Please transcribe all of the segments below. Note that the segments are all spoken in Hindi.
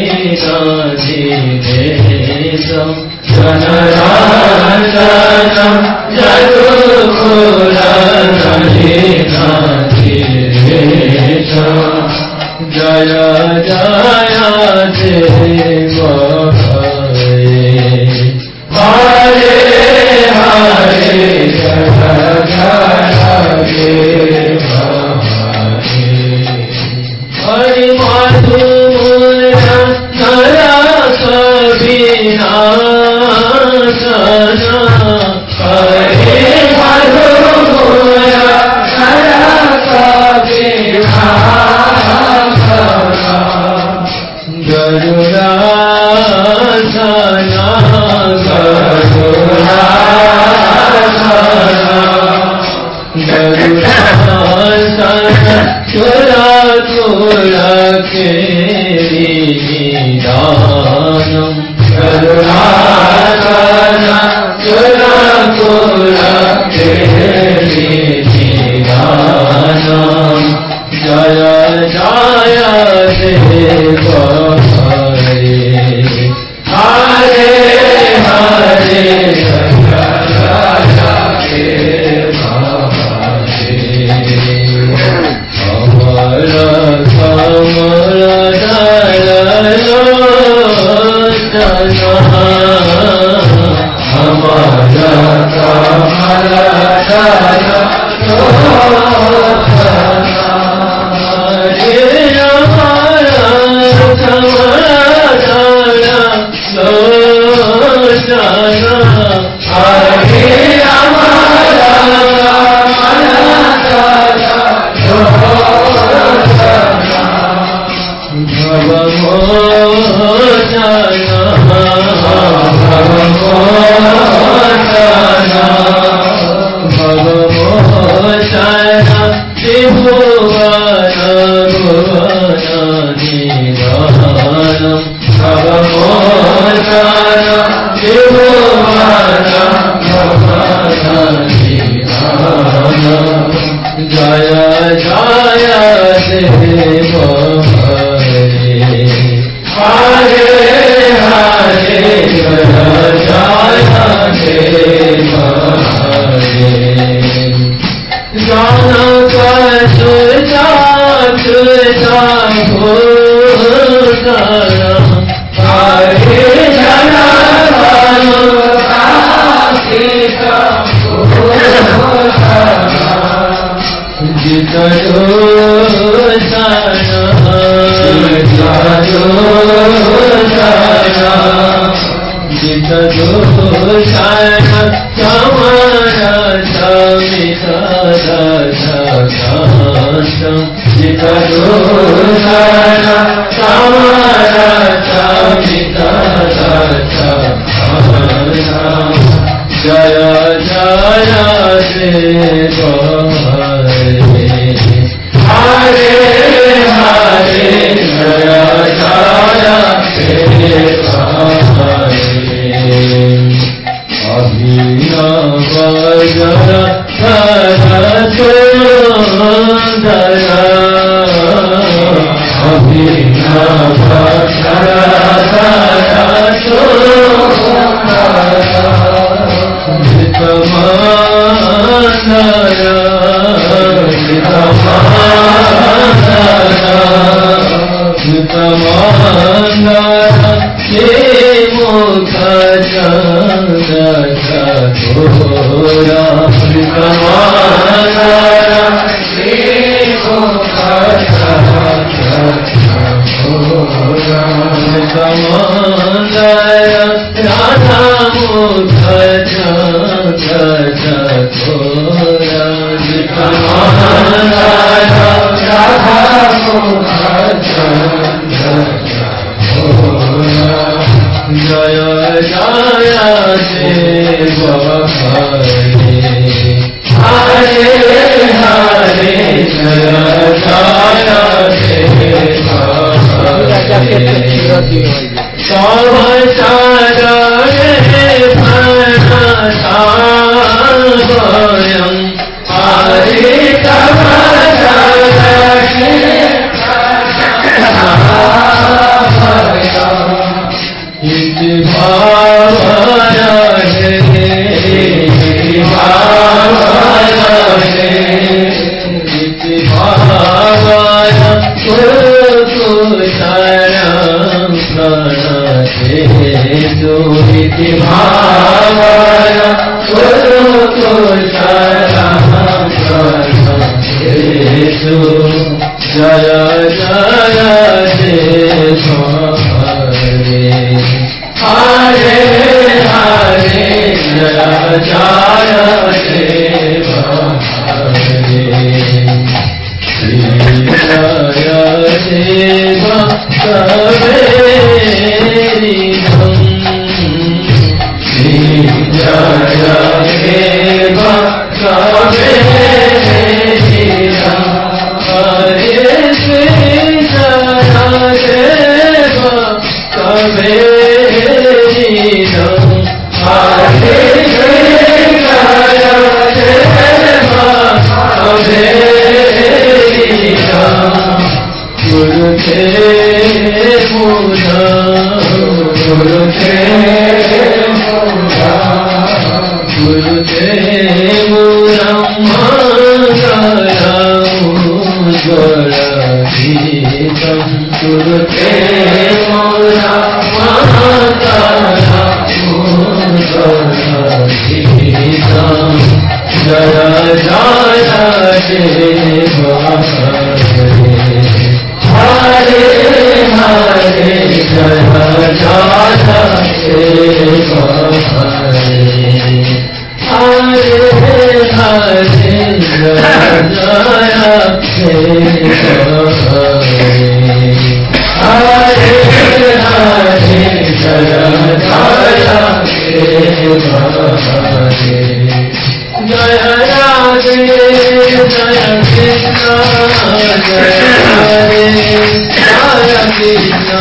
नाधिदेशं जनराजनं जगुकुलनलिनाधिदेशं जय जय देव हरे हरे जय जय देव हरि मधुमूल नरक विनाशन हरि मधुमूल नरक विनाशन गरुडासन दानम करुणासन दानम जय जय देव हरे हरे हरे कमल कमल जो इति भावया गुरु को शरण गहेषु जय जय देव हरे हरे हरे जय जय देव हरे श्री जय देव कबीरम श्री जय देव कबीरम हरे श्री जय देव कबीरम हरे श्री जय देव कबीरम गुरु के मुरा गुरु के मुरा गुरु के मुरा गीतम गुरु के मुरा गीतम जय जय देव हरे हरे जय जय देव हरे हरे हरे जय जय देव हरे हरे हरे जय जय देव हरे जय राधे जय कृष्ण जय हरे जय कृष्ण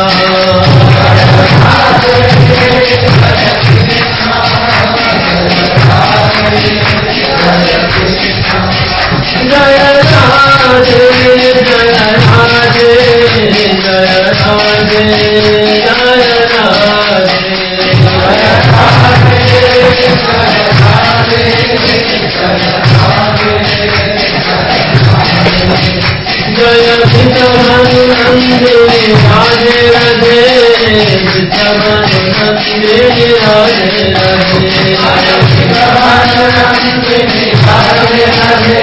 जय राधे जय राधे जय राधे जय जय चितमनंदे राधे राधे चितमनंदे राधे राधे राधे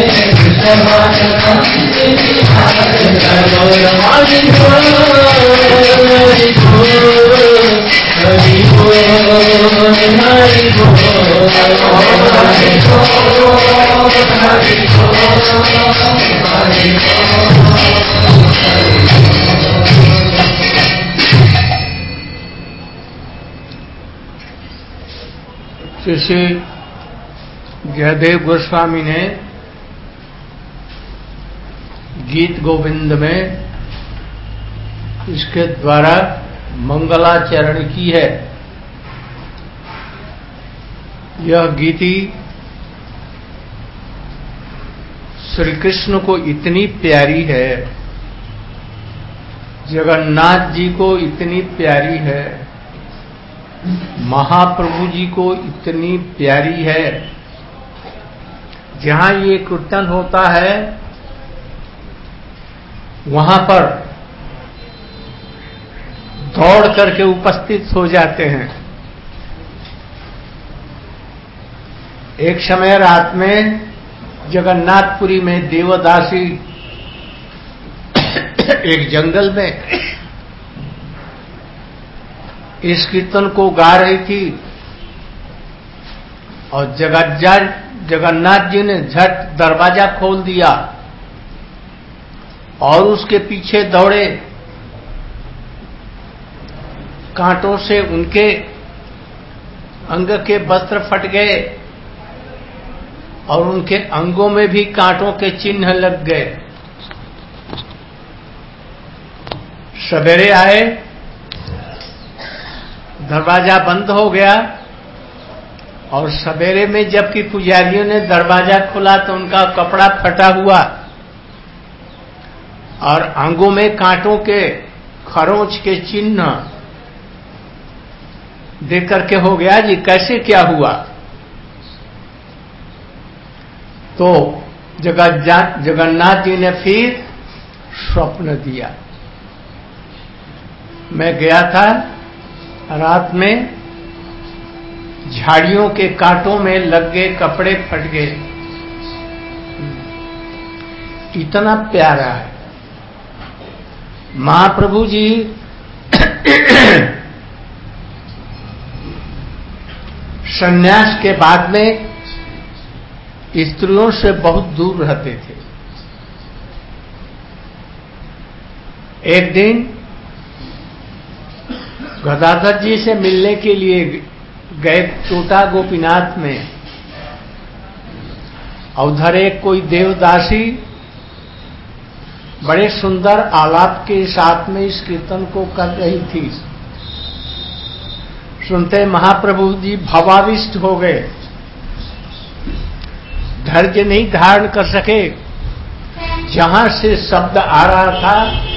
श्री जयदेव गोस्वामी ने गीत गोविंद में इसके द्वारा मंगलाचरण की है। यह गीति श्री कृष्ण को इतनी प्यारी है, जगन्नाथ जी को इतनी प्यारी है, महाप्रभु जी को इतनी प्यारी है। जहां ये कीर्तन होता है वहां पर दौड़ करके उपस्थित हो जाते हैं। एक समय रात में जगन्नाथपुरी में देवदासी एक जंगल में इस कीर्तन को गा रही थी और जगन्नाथ जी ने झट दरवाजा खोल दिया और उसके पीछे दौड़े। कांटों से उनके अंग के वस्त्र फट गए और उनके अंगों में भी कांटों के चिन्ह लग गए। सवेरे आए, दरवाजा बंद हो गया और सवेरे में जबकि पुजारियों ने दरवाजा खोला तो उनका कपड़ा फटा हुआ और अंगों में कांटों के खरोंच के चिन्ह देख करके हो गया जी कैसे क्या हुआ। तो जगन्नाथ जी ने फिर स्वप्न दिया। मैं गया था रात में झाड़ियों के कांटों में लग गए, कपड़े फट गए। इतना प्यारा है महाप्रभु जी। संन्यास के बाद में स्त्रियों से बहुत दूर रहते थे। एक दिन गदाधर जी से मिलने के लिए गए टोटा गोपीनाथ में, उधर एक कोई देवदासी बड़े सुंदर आलाप के साथ में इस कीर्तन को कर रही थी। सुनते महाप्रभु जी भावाविष्ट हो गए, धैर्य नहीं धारण कर सके। जहां से शब्द आ रहा था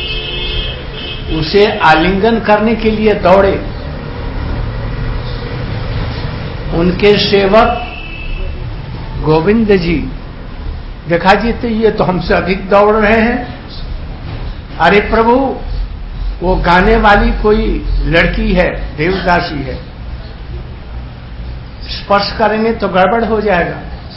उसे आलिंगन करने के लिए दौड़े। उनके सेवक गोविंद जी देखा जी, तो ये तो हमसे अधिक दौड़ रहे हैं। अरे प्रभु, वो गाने वाली कोई लड़की है, देवदासी है, स्पर्श करेंगे तो गड़बड़ हो जाएगा।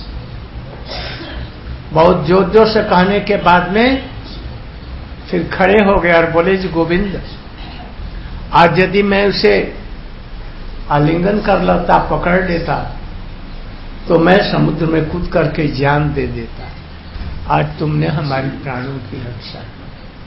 बहुत जोर जोर से कहने के बाद में फिर खड़े हो गए और बोले जी गोविंद, आज यदि मैं उसे आलिंगन कर लेता, पकड़ लेता, तो मैं समुद्र में कूद करके जान दे देता। आज तुमने हमारी प्राणों की रक्षा की।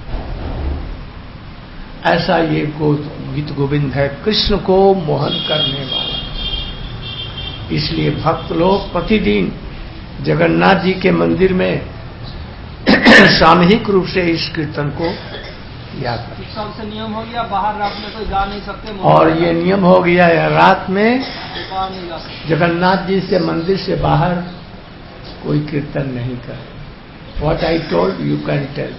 ऐसा ये गीत गोविंद है, कृष्ण को मोहन करने वाला। इसलिए भक्त लोग प्रतिदिन जगन्नाथ जी के मंदिर में सामूहिक रूप से इस कीर्तन को याद करें। इस साल से नियम हो गया, बाहर रात में कोई गा नहीं सकते। और ये नियम हो गया है, रात में बाहर नहीं गा सकते। जगन्नाथ जी से मंदिर से बाहर कोई कीर्तन नहीं करे। What I told you can tell.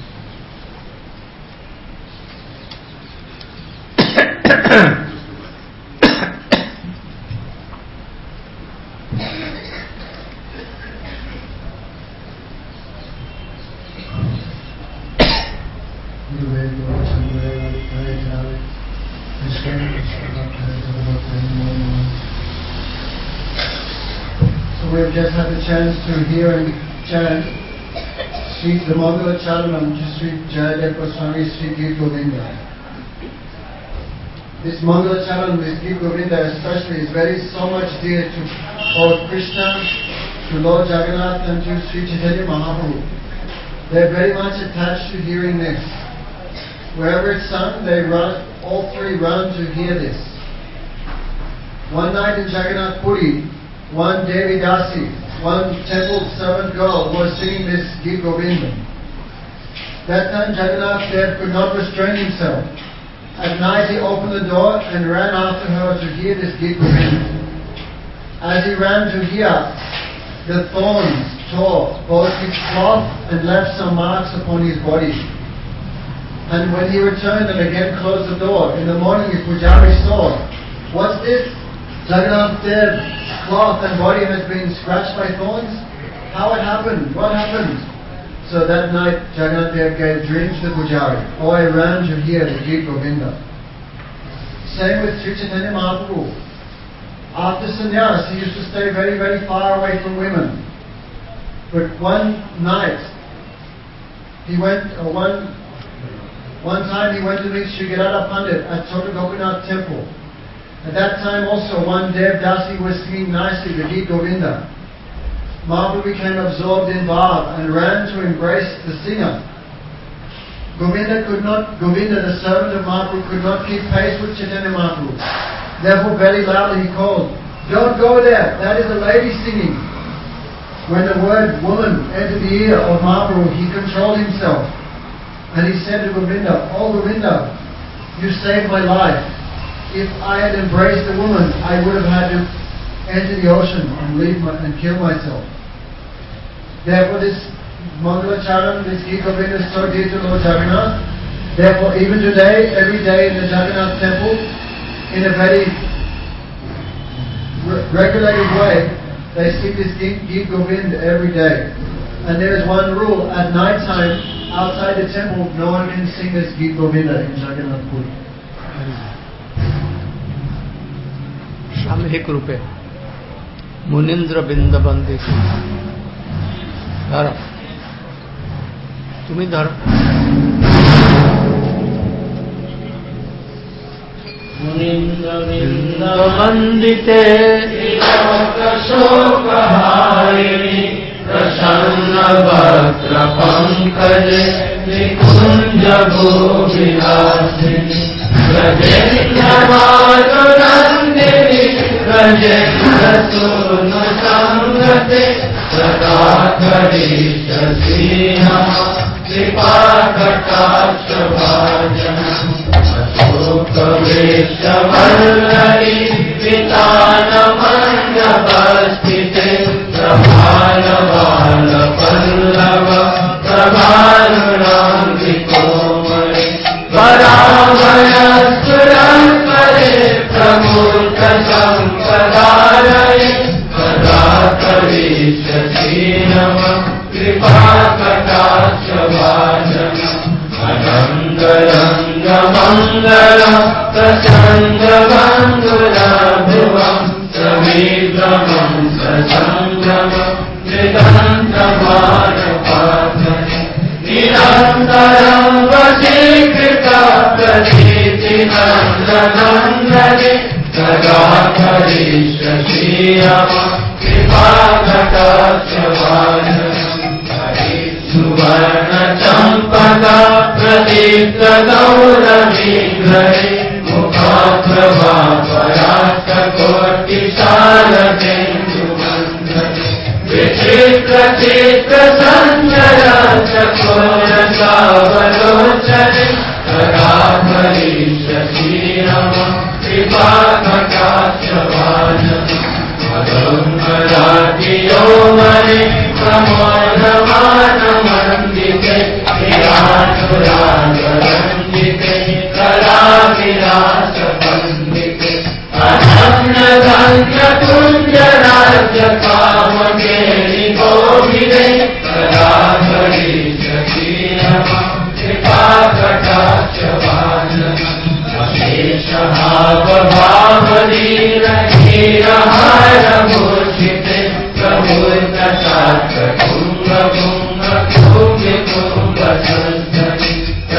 So we've just had the chance to hear and chant the Mangala Charanam to Sri Jayadev Goswami Sri Gita Govinda. This Mangala Charanam, this Gita Govinda especially, is very so much dear to both Krishna, to Lord Jagannath and to Sri Chaitanya Mahaprabhu. They're very much attached to hearing this. Wherever it's sung, they run, all three run to hear this. One night in Jagannath Puri, one Devi Dasi, one temple servant girl was singing this Gita Govinda. That time Jagannath Dev could not restrain himself. At night he opened the door and ran after her to hear this Gita Govinda. As he ran to hear, the thorns tore both his cloth and left some marks upon his body. And when he returned and again closed the door, in the morning his pujari saw, "What's this? Jagannath Dev's cloth and body has been scratched by thorns? How it happened? What happened?" So that night Jagannath Dev gave dreams to the pujari. Oh, I ran to hear the Gita Govinda. Same with Sri Chaitanya Mahaprabhu. After sannyas, he used to stay very, very far away from women. But one night, he went, one time he went to meet Sri Gadadhar Pandit at Chota Gopinath temple. At that time also one Dev Dasi was singing nicely the Gita Govinda. Mahaprabhu became absorbed in bhav and ran to embrace the singer. Govinda, the servant of Mahaprabhu, could not keep pace with Chaitanya Mahaprabhu. Therefore very loudly he called, "Don't go there, that is a lady singing." When the word woman entered the ear of Mahaprabhu, he controlled himself. And he said to Govinda, "Oh Govinda, you saved my life. If I had embraced the woman, I would have had to enter the ocean and kill myself." Therefore this Mangala Charan, this Gita Govinda is so dear to Lord Jagannath. Therefore even today, every day in the Jagannath temple, in a very regulated way, they sing this Gita Govinda every day. And there is one rule, at night time, outside the temple, no one can sing this Gita Govinda in Jagannath Puri. सामूहिक रूपे मुनीन्द्र बिंद बंदित धर तुम्हें धर मुनीन्द्र बिंद वंदिते शोकहारिणि प्रसन्न वक्त्र पंकजे निकुंज भूविलासिनी ब्रजेन्द्र मातुनंदिनी ब्रजेन्द्र सूनु संगते सदा करीष्यसि नमः कृपा कटाक्ष भाजनम् अशोकवृक्षवल्लरी वितानमण्डपस्थिते प्रभालबालपल्लव प्रभानुराङ्गिकोमले पराभयस्फुरङ्करे प्रमूर्तसम्पदालये सदा करीष्यसि नमः कृपा कटाक्ष भाजनम् अनङ्गरङ्गमङ्गल प्रसङ्गमङ्गलभुवम् समीक्रमं ससङ्गम निरन्तमानपातने निरन्तरं वशीकृता प्रतीतिनन्दनन्दने सदा करीष्यसि नमः कृपा कटाक्ष भाजनम् सुवर्ण चंपका प्रदीप्त गौरवीग्रहे मुखाप्रभा पराक्त कोटिशालकेन्दुमण्डले विचित्र चित्र संचर चकोरसावलोचने सदा करीष्यसि नमः कृपा कटाक्ष भाजनम् अदम्बरादियो मने प्रमोदमानमण्डिते विराटुरागरञ्जिते कलाविलासपण्डिते अनन्यगन्धकुञ्जराज्य कामकेलि गोविदे सदा करीष्यसि नमः कृपा कटाक्ष भाजनम् अशेषभावभावनीरहीरहारभूषिते प्रभुर्दशात्रकुङ्गकुङ्गकुङ्गकुङ्गसंस्थनि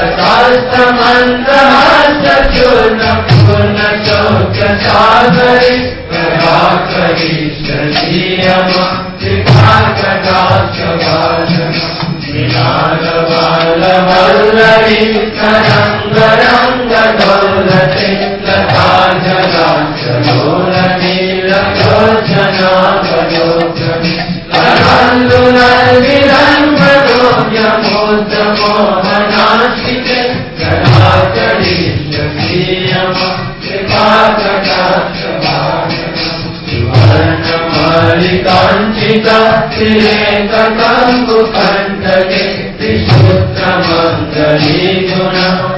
तथास्तमन्तहास्यचूर्णपूर्णचौक्यसागरे सदा करीष्यसि नमः कृपा कटाक्ष भाजनम् विलासबालवल्लरी तरङ्गरङ्गदौलते लता जलाचलोलनीललोचनावलोकने करन्दुलविरङ्गदोऽयमोदमोहनाशिते सदा करीष्यसि नमः कृपा कटाक्ष भाजनम् सुवर्णमालिकाञ्चिता श्रीरेककम्बुकण्टके त्रिशूत्रमङ्गलीगुण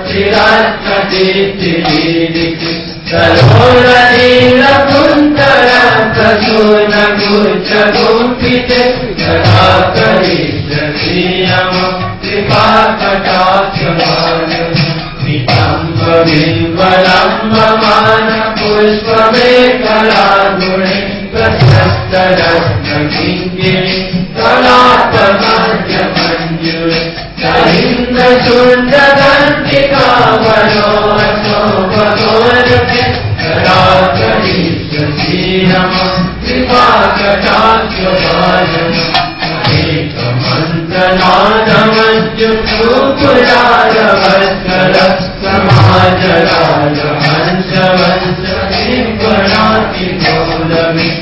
चिरात्मकीर्तिलीलिके सरोलनीलकुन्तल प्रसूनगुच्छगुम्फिते सदा करीष्यसि नमः कृपा कटाक्ष भाजनम् नितम्बबिम्बलम्बमान पुष्पमेखलागुणे प्रशस्तरत्नकिङ्गिणि कलापमाद्यमञ्जुळे सलिन्दचूर्णदण्डिकावलोकशोभगोरके सदा करीष्यसि नमः कृपा कटाक्ष भाजनम् एकमन्त्रनादमञ्जुषूपुरारवत्सल समाजराजहंसवंशनिर्गुणातिगौरवे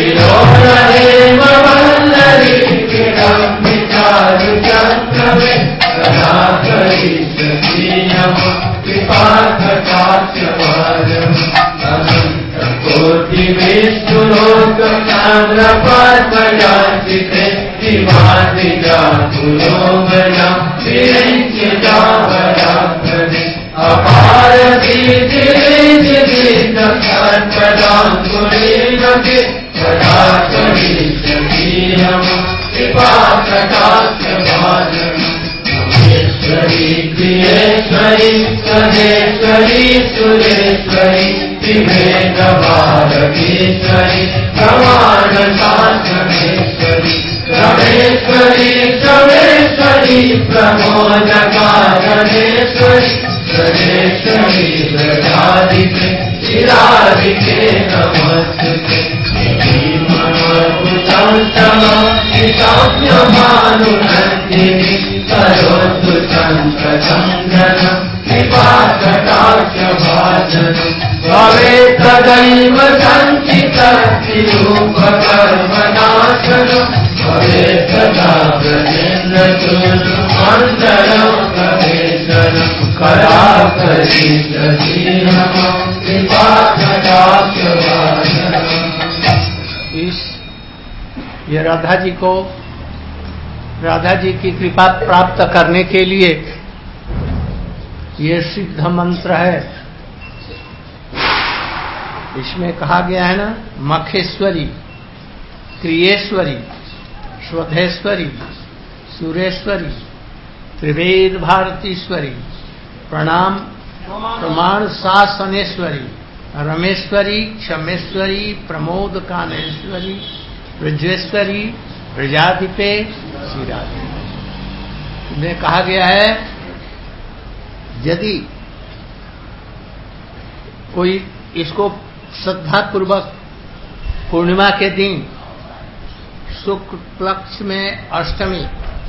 विलोलहेमवल्लरी विडम्बितारुचक्रमे सदा करीष्यसि नमः कृपा कटाक्ष भाजनम् कोटिविष्णुलोकचान्द्रपाद्मयाचिते दिवादिजाकुलोगना विरिञ्चितावराभ्रने अपारदीर्घदीर्घदीर्घसर्पदाङ्कुलीमके सदा करीष्यसि नमः कृपा कटाक्ष भाजनम् महेश्वरी प्रियेश्वरी सहेश्वरी सुरेश्वरी विवेक भारतीश्वरी प्रमाण शास्त्रेश्वरी रमेश्वरी सर्वेश्वरी प्रमोद कारणेश्वरी सर्वेश्वरी प्रजादिके चिरादिके नमस्ते भानुनन्दिनी करोतु चन्द्रचन्दनं कृपाकटाक्षभाजनं भवेत् तदैव सञ्चितरूपकर्मनाशनं भवेत् तदा ब्रजेन्द्रचूर्णमण्डलं प्रवेशनं कराकरीश्वरीनमः कृपाकटाक्षभाजनम्। ये राधा जी की कृपा प्राप्त करने के लिए ये सिद्ध मंत्र है। इसमें कहा गया है ना, मखेश्वरी, क्रियेश्वरी, स्वधेश्वरी, सुरेश्वरी, त्रिवेद भारतीश्वरी, प्रमाण शासनेश्वरी, रमेश्वरी, क्षमेश्वरी, प्रमोद कानेश्वरी, ब्रजेश्वरी, प्रजाधिपे, श्रीराधिपे। में कहा गया है यदि कोई इसको श्रद्धा पूर्वक पूर्णिमा के दिन शुक्ल पक्ष में अष्टमी,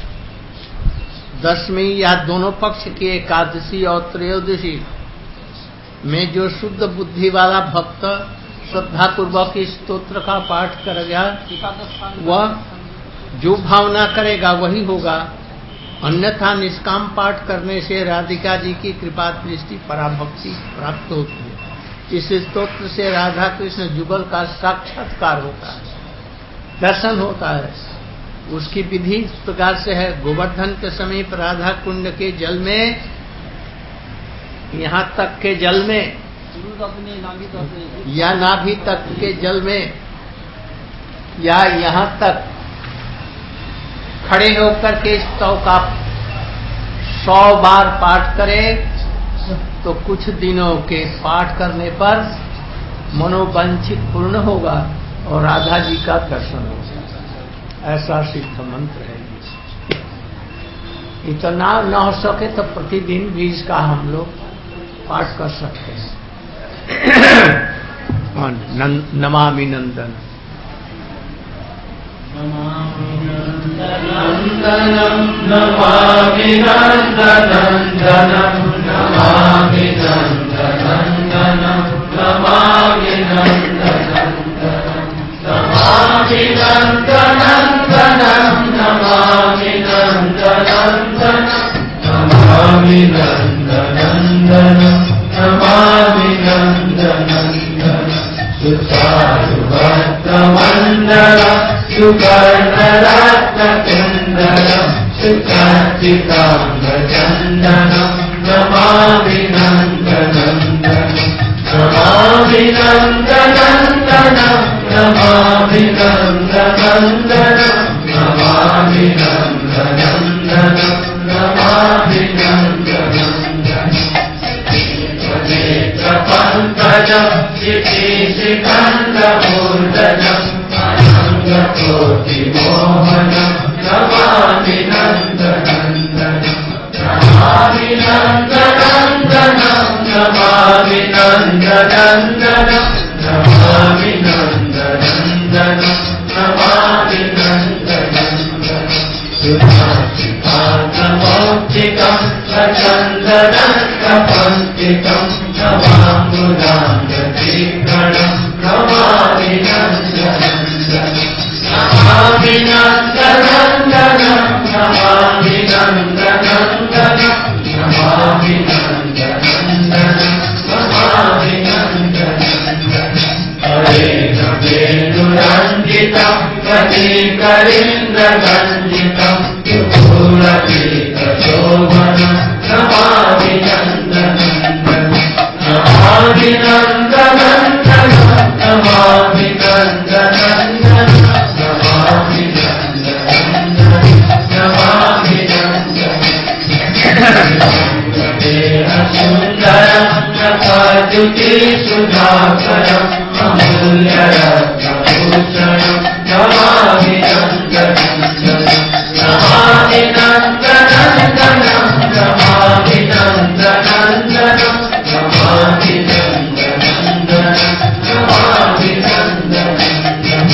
दशमी या दोनों पक्ष की एकादशी और त्रयोदशी में जो शुद्ध बुद्धि वाला भक्त श्रद्धा पूर्वक इस स्तोत्र का पाठ करेगा, वह जो भावना करेगा वही होगा। अन्यथा निष्काम पाठ करने से राधिका जी की कृपा दृष्टि पराभक्ति प्राप्त होती है। इस स्तोत्र से राधा कृष्ण जुगल का साक्षात्कार होता है, दर्शन होता है। उसकी विधि इस प्रकार से है, गोवर्धन के समीप राधा कुंड के जल में, यहाँ तक के जल में या नाभि तक के जल में या यहाँ तक खड़े होकर के इस स्तव का 100 बार पाठ करे तो कुछ दिनों के पाठ करने पर मनोवांछित पूर्ण होगा और राधा जी का दर्शन होगा। ऐसा सिद्ध मंत्र है। इतना न हो सके तो प्रतिदिन भी इसका हम लोग पाठ कर सकते हैं। नमामि नंदन नमामि नंदनम नमामि नंदनंदनम नमामि नंदनंदनम नमामि नंदनंदनम नमामि नंदनंदनम नमामि नंदनंदनम नमामि नंदनंदनम नमामि नंदनंदनम सुचारुभक्तमण्डलम् सुवर्णरत्नकुण्डलम् सुकार्तिकाङ्गचन्दनम् नमामि नन्दनन्दनम् नमामि नन्दनन्दनम् नमामि नन्दनन्दनम् नमामि नन्दनन्दनम् नमामि नन्दनन्दनम् पङ्कजम् शिखिशिखण्डमूर्धजम् अनङ्गकोटिमोहनम् नमामि नन्दनन्दनम् नमामि नन्दनन्दनम् नमामि नन्दनन्दनम् नमामि नन्दनन्दनम् नमामि नन्दनन्दनम् सुधाचिकान्तमौक्तिकम् सचन्दनकपङ्क्तिकम् नमाम्बुदाङ्गतीर्णम् नमामि नन्दनन्दनम् नमामि नन्दनन्दनम् नमामि नन्दनन्दनम् नमामि नन्दनन्दनम् नमामि नन्दनन्दनम् हरेण वेणुरञ्जितम् कलिकरीन्द्रगञ्जितम् विपुलपीतशोभनम् नमामि नन्दनन्दनम् नमामि नन्दनन्दनम् नमामि नन्दनन्दनम् नमामि नन्दनन्दनम् नमामि नन्दनन्दनम् सुन्दरम् नखद्युति सुधा दिवाकरम् अमूल्यरत्नभूषणम् नमामि नन्दनन्दनम् नमामि नन्दनन्दनम् नमामि नन्दनन्दनम् नमामि नन्दनन्दनम् नमामि नन्दनन्दनम्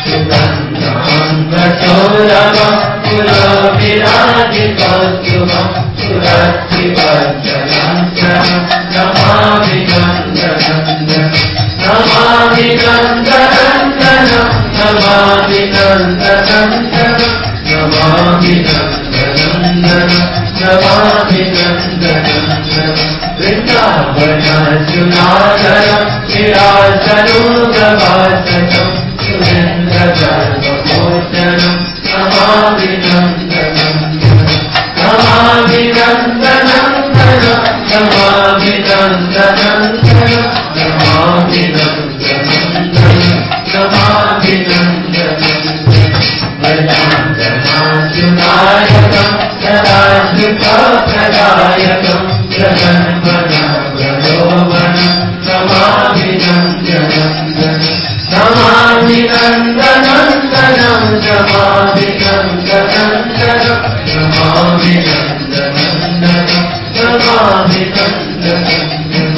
सुगन्धाङ्गसौरभम् कुलविराजितोत्सुभम् सुरक्षिवर्चनम् नमामि नन्दनन्दनम् नमामि नन्दनन्दनम् नमामि नन्दनन्दनम् नमामि नन्दनन्दनम् नमामि नन्दनन्दनम् वृन्दावनसुनागरम् विराजनोगवासकम् सुरेन्द्रगर्भमोचनम् नमामि नन्दनन्दनम् नमामि नन्दनन्दनम् नमामि नन्दनन्दनम् नमामि नन्दनन्दनम् नमामि नन्दनन्दनम् सदाशिवप्रदायकम् जगन्मनप्रलोभनम् नमामि नन्दनन्दनम् नमामि नन्दनन्दनम् नमामि नन्दनन्दनम् नमामि नन्दनन्दनम् नमामि नन्दनन्दनम्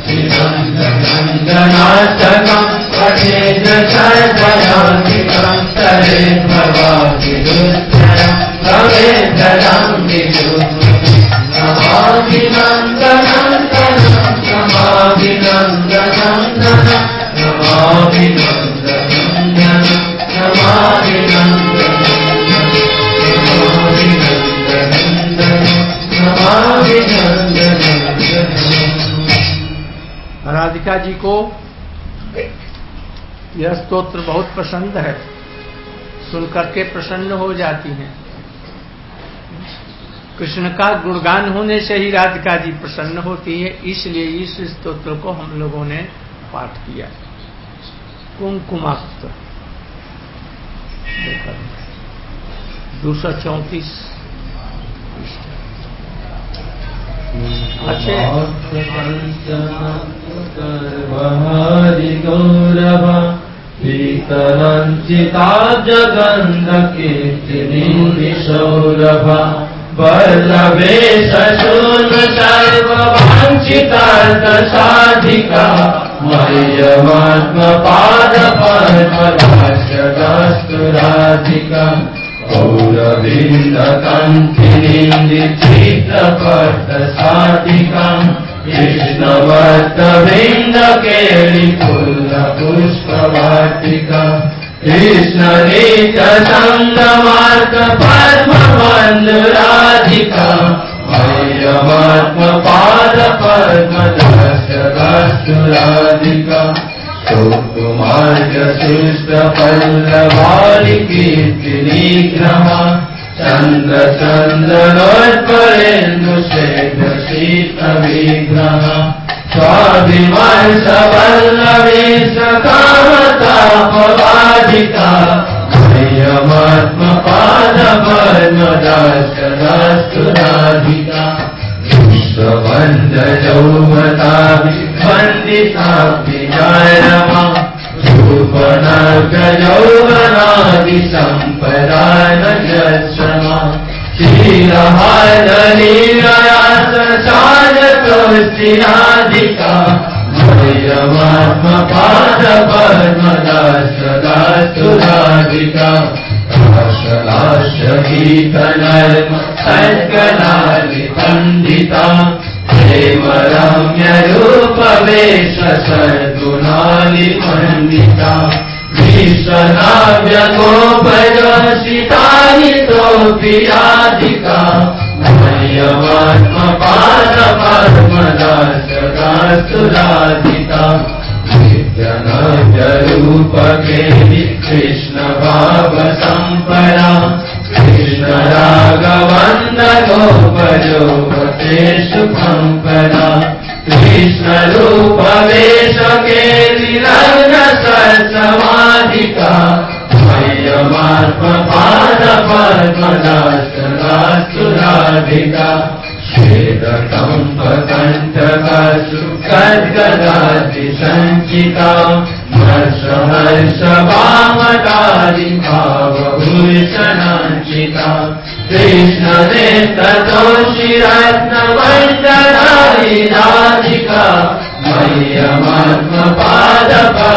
नन्दनन्दनाथकम् पठेद सर्वयान्तिकम् तरेत् भवाभिरुद्धरम् भवेद्धरम् विदुद्धरम् नमामि नन्दनन्दनम् नमामि नन्दनन्दनम् नमामि नन्दनन्दनम् नमामि नन्दनन्दनम् नमामि नन्दनन्दनम् नमामि नन्दनन्दनम्। राधिका जी को यह स्तोत्र बहुत पसंद है, सुनकर के प्रसन्न हो जाती हैं। कृष्ण का गुणगान होने से ही राधिका जी प्रसन्न होती है, इसलिए इस स्तोत्र को हम लोगों ने पाठ किया। कुंकुमाक्त 234 अच्छे हरि गौरव शीतलञ्चिता जगन्ध कीर्तिनी सौरभ वल्लभेश शून सर्ववाञ्छितार्थ साधिका मह्यमात्मपादपद्मदास्यदास्तु राधिका गौरविन्दकन्तिनिन्दिचित्रपट्टसाधिकाम् कृष्णवत्तविन्दकेलिफुल्लपुष्पवाटिका कृष्णनीचसङ्गमार्गपद्मबन्धुराधिका मह्यमात्मपादपद्मदास्यदास्तु राधिका कीर्तिनिग्रह चन्द्रचन्दनोत्पलेन्दुशेखरशीतविग्रह स्वाभिमर्शवल्लभी सकामतापवादिका मह्यमात्मपादपद्मदास्यदास्तु राधिका वन्दिताभिवन्दिताभिजायमा सूपनागयौवनादिसम्पदानजस्रमा शीलहारलीलयाससाजतोष्टिराधिका मह्यमात्मपादपद्मदास्यदास्तु राधिका लाशगीतनर्म सद्गलालिपण्डिता प्रेमरम्यरूपवेश सर्गुणालिपण्डिता विश्वनाव्यगोपयोषितानितोऽपि राधिका मह्यमात्मपादपद्मदास्यदास्तु राधिका नित्यनव्यरूपकेलि कृष्णभावसम्परा कृष्णरागवन्दगोपयोगते सुखम्परा कृष्णरूपवेशकेलिरग्नसरसमाधिका मह्यमात्मपादपद्मदास्यदास्तु राधिका श्वेतकम्पकण्ठकासु गद्गदाति संचिता हर्ष वामतादि भावभूषणांचिता कृष्ण नेत्रतोषि रत्नवंदनादि राधिका मह्यमात्मपाद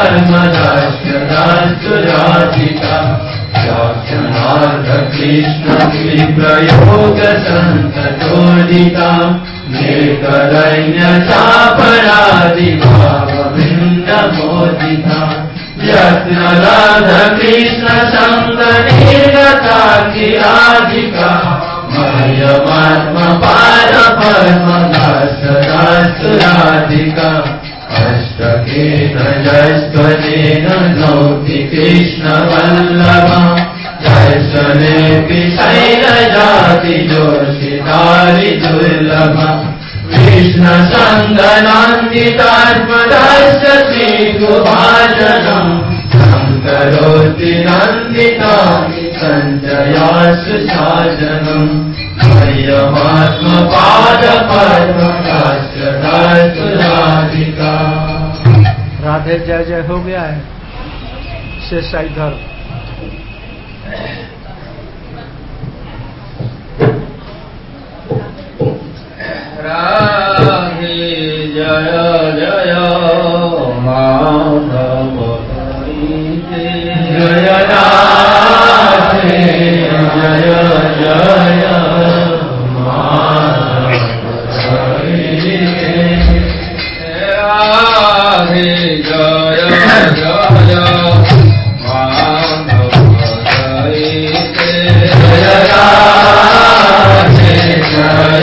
परमदास्यदास्तुराधिका साक्षात् कृष्ण विप्रयोग संततोदिता निर्कलैन्य चापरादि भाववृन्दमोदिता यत्र राधा कृष्ण संग निर्गता राधिका मह्यमात्मपाद परमदास्यदास्तुराधिका अष्टकेन जस्त्वनेन नौति कृष्णवल्लभा दर्शनेऽपि शैलजाति जोषितारि दुर्लभा कृष्णसङ्गनन्दितात्मदस्य श्रीगुभाजनम् करोति नन्दितानि सञ्जयासु साजनम् मह्यमात्मपाद परमदास्यदास्तुराधिका। राधे जय जय हो गया है शेष इधर। राधे जय जय माधव जय राधे जय जय माधव राधे जय जय माधव जय राधे जय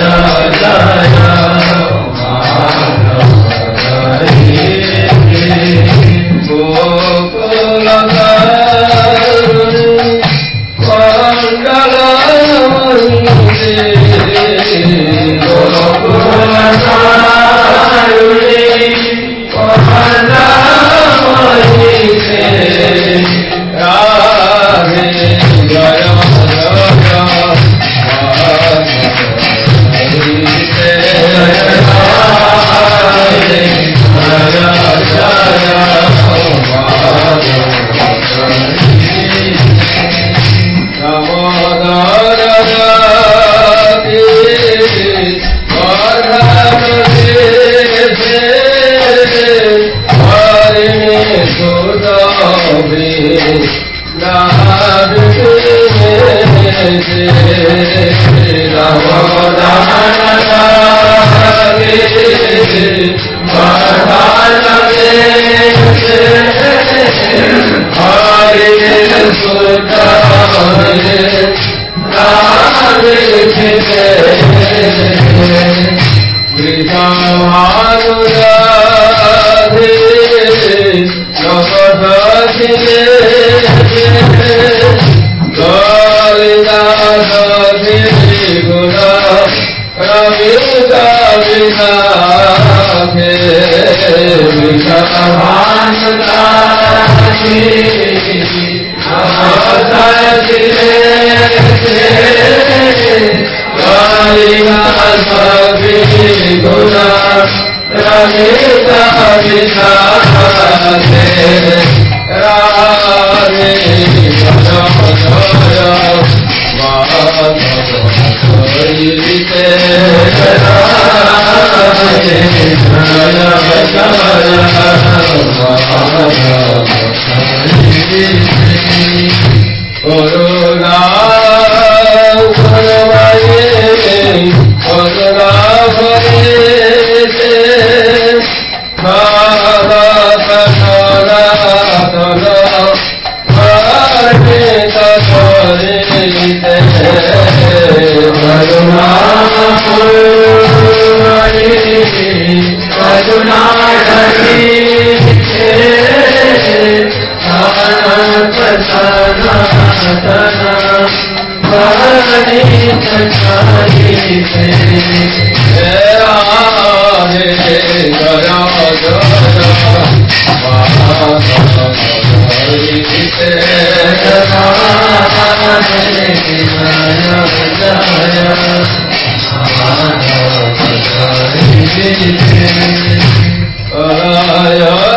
Jaya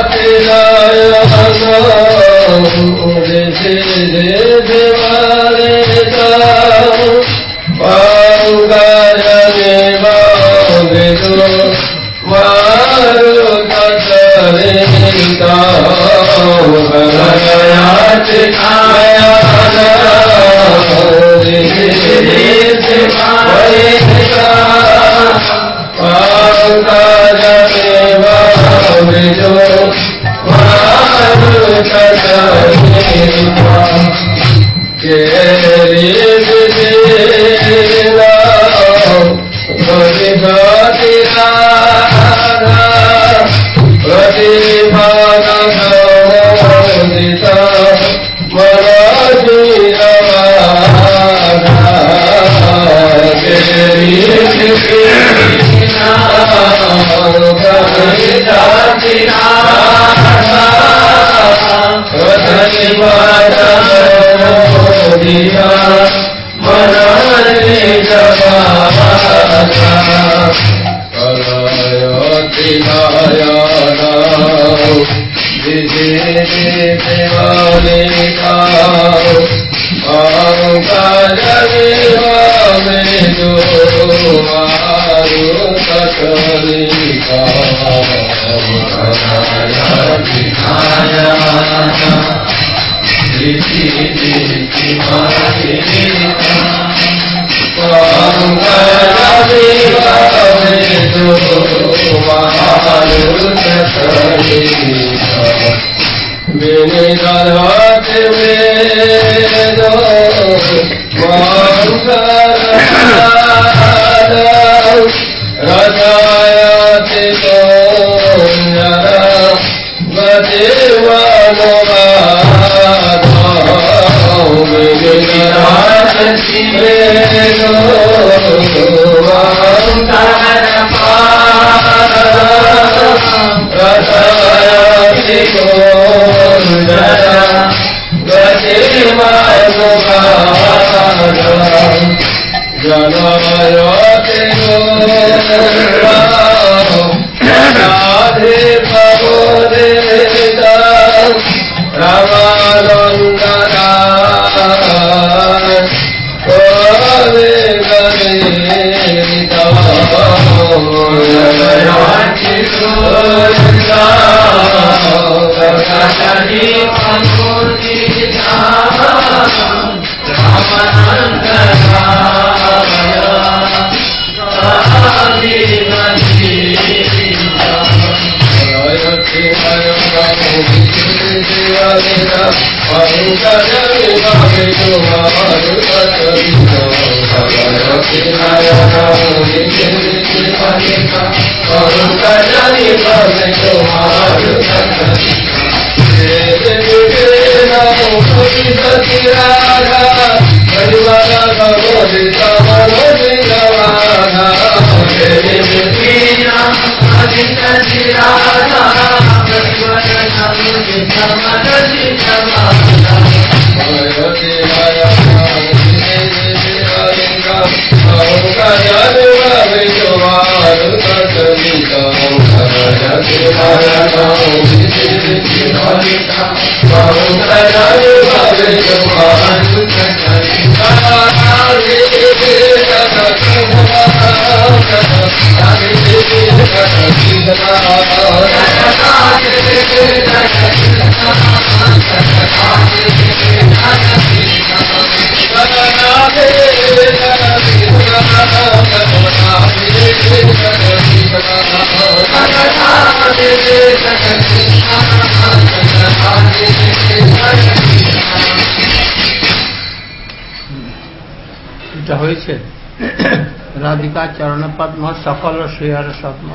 राधिका चरण पद्म सकल श्रेयर सद्म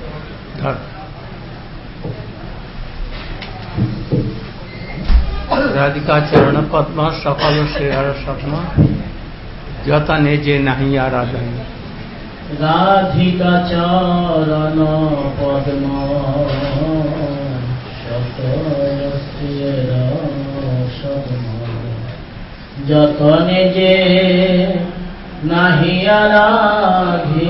धर राधिका चरण पद्म सकल श्रेयर सद्म जतने जे नहीं आराधन राधिका चरण पद्म सकल श्रेयर सद्म जतने जे नहीं आराधिल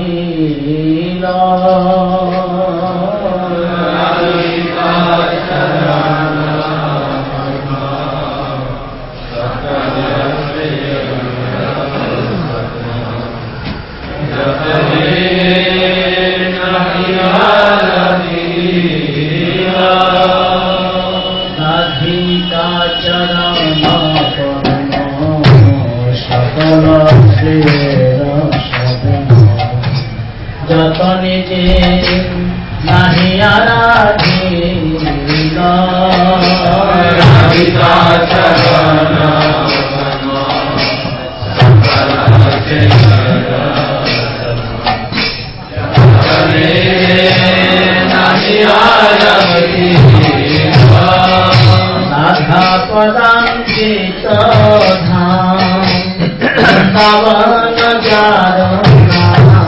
निजे नहीं आराधीला राधिका चरण राधा पदांकित धाम वृंदावन जारना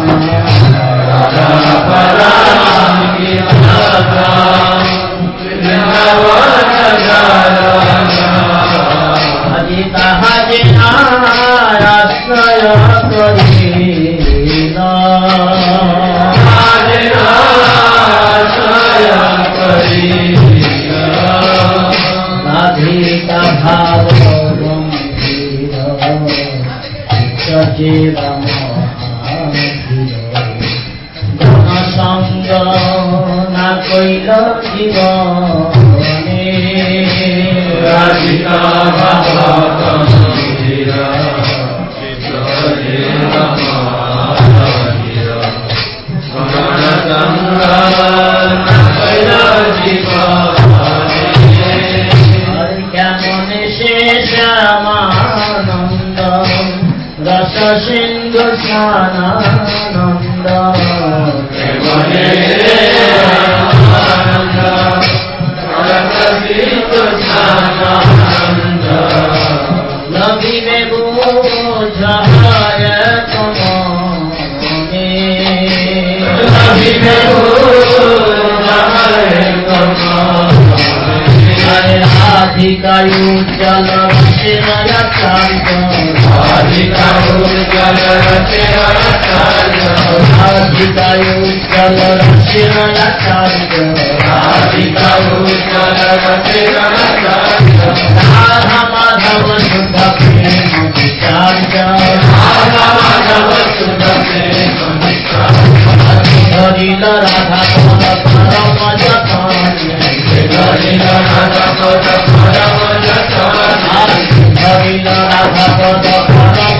राधा पदांकित धाम वृंदावन जारना हरिता हरिनाराश्रय करीना राधिका भाव गंभीर सजीव जन संग न कैल जीवने राधिका भाव गंभीर श्यामानंद रस सिंधु स्नानानंद लभी में बोझाय तुमने राधिकायुज्जल रचनया चार्य राधिकायुज्जल रचनया चार्य राधा माधव शुद्ध प्रेम विचार्य हरिल राधा पद परम जतन हरिल राधा पद परम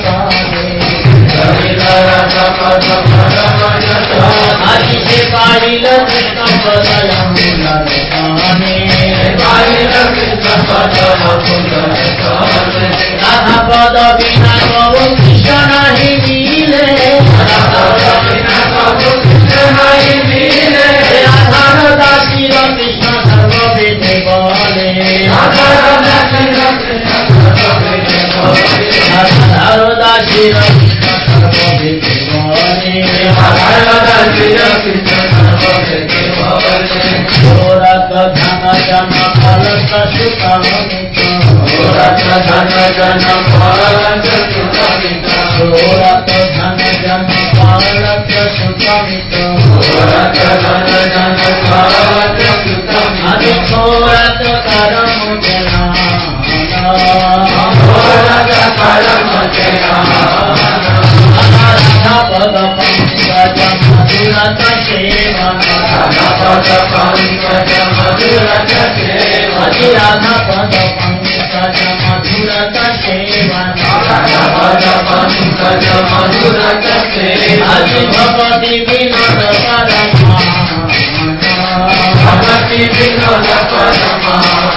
जतन हरि से पारिल कृष्ण राधा पद बिना कबू कृष्ण नहीं मिले राधा दासी कृष्ण सर्व वेदे बोले राधा दासी कृष्ण सर्व वेदे बोले गोरख धन जन फल सुकामित गोरख धन जन फल सुकामित गोरख धन जन फल सुकामित गोरख धन जन फल सुकामित हरि गोरख करम जना गोरख करम जना राधा पद पंकज मधुरत सेवन राधा पद पंकज मधुरत सेवन राधा पद पंकज मधुरत सेवन राधा पद पंकज मधुरत सेवन हरि भगवती विनोद परमा भगवती विनोद परमा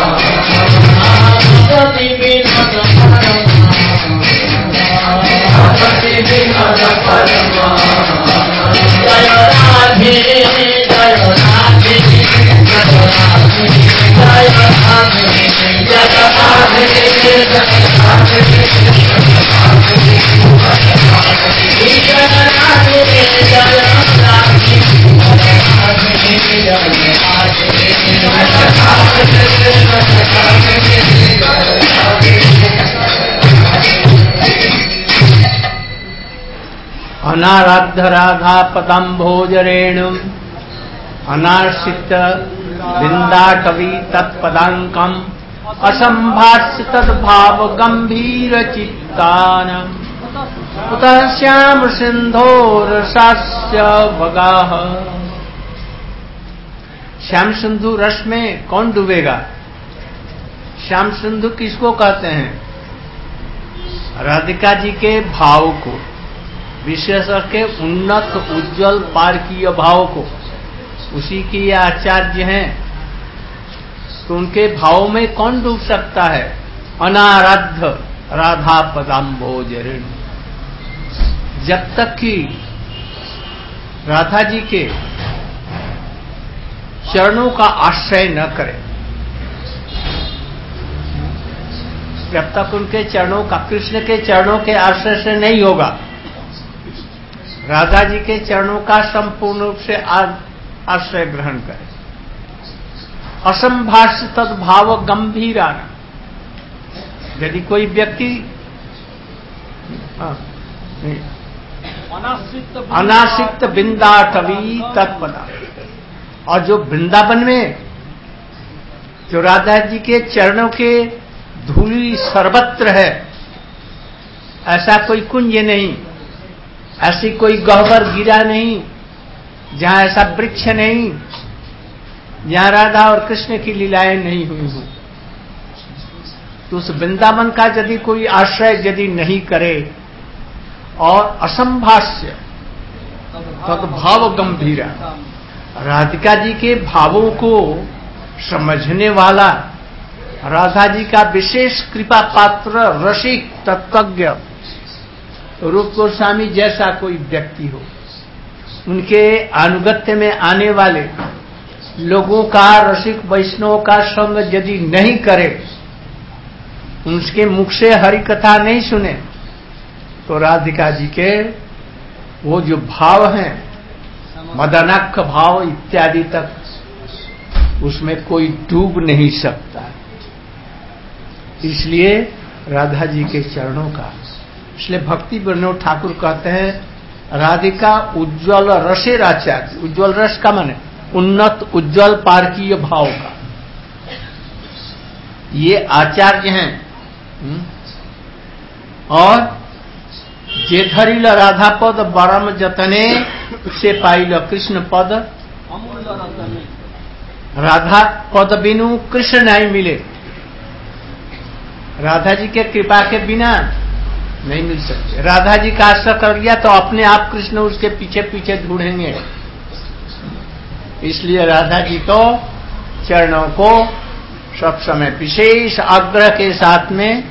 भगवती विनोद परमा भगवती विनोद परमा जय राधे जय राधे जय राधे जय राधे जय राधे अनाराध्य राधा पदम्भोजरेणु अनार्षित वृंदाटवी तत्पदांकम असंभाष्य तद्भाव गंभीर चित्तानम उतः श्याम सिंधोरसास्य भगाः। श्याम सिंधु रस में कौन डूबेगा? श्याम सिंधु किसको कहते हैं? राधिका जी के भाव को। विशेष करके उन्नत उज्जवल पारकीय भाव को, उसी की ये आचार्य हैं, तो उनके भाव में कौन डूब सकता है? अनाराध्य राधा पदाम्बोजऋण। जब तक कि राधा जी के चरणों का आश्रय न करें, जब तक उनके चरणों का, कृष्ण के चरणों के आश्रय से नहीं होगा, राधा जी के चरणों का संपूर्ण रूप से आश्रय ग्रहण करें। असंभाष्य तद्भाव गंभीरान। यदि कोई व्यक्ति अनासिक्त बिंदाटवी तत्पदा, और जो वृंदावन में जो राधा जी के चरणों के धूली सर्वत्र है, ऐसा कोई कुंज नहीं, ऐसी कोई गह्वर गिरा नहीं, जहां ऐसा वृक्ष नहीं जहां राधा और कृष्ण की लीलाएं नहीं हुई हो। तो उस वृंदावन का यदि कोई आश्रय यदि नहीं करे और असंभाष्य तद्भाव गंभीरा, राधिका जी के भावों को समझने वाला, राधा जी का विशेष कृपा पात्र रसिक तत्वज्ञ रूप गोस्वामी जैसा कोई व्यक्ति हो, उनके अनुगत्य में आने वाले लोगों का, रसिक वैष्णव का संग यदि नहीं करे, उनके मुख से हरि कथा नहीं सुने, तो राधिका जी के वो जो भाव हैं, मदनाक्ष भाव इत्यादि तक, उसमें कोई डूब नहीं सकता। इसलिए राधा जी के चरणों का, इसलिए भक्ति विनोद ठाकुर कहते हैं, राधिका उज्ज्वल रसेर आचार्य। उज्ज्वल रस का माने उन्नत उज्ज्वल पारकीय भाव का ये आचार्य हैं। और जेधरिल राधा पद बरम जतने से पाइल कृष्ण पद, राधा पद बिनु कृष्ण नहीं मिले। राधा जी के कृपा के बिना नहीं मिल सकते। राधा जी का आश्रय कर लिया तो अपने आप कृष्ण उसके पीछे पीछे ढूंढेंगे। इसलिए राधा जी तो चरणों को सब समय विशेष आग्रह के साथ में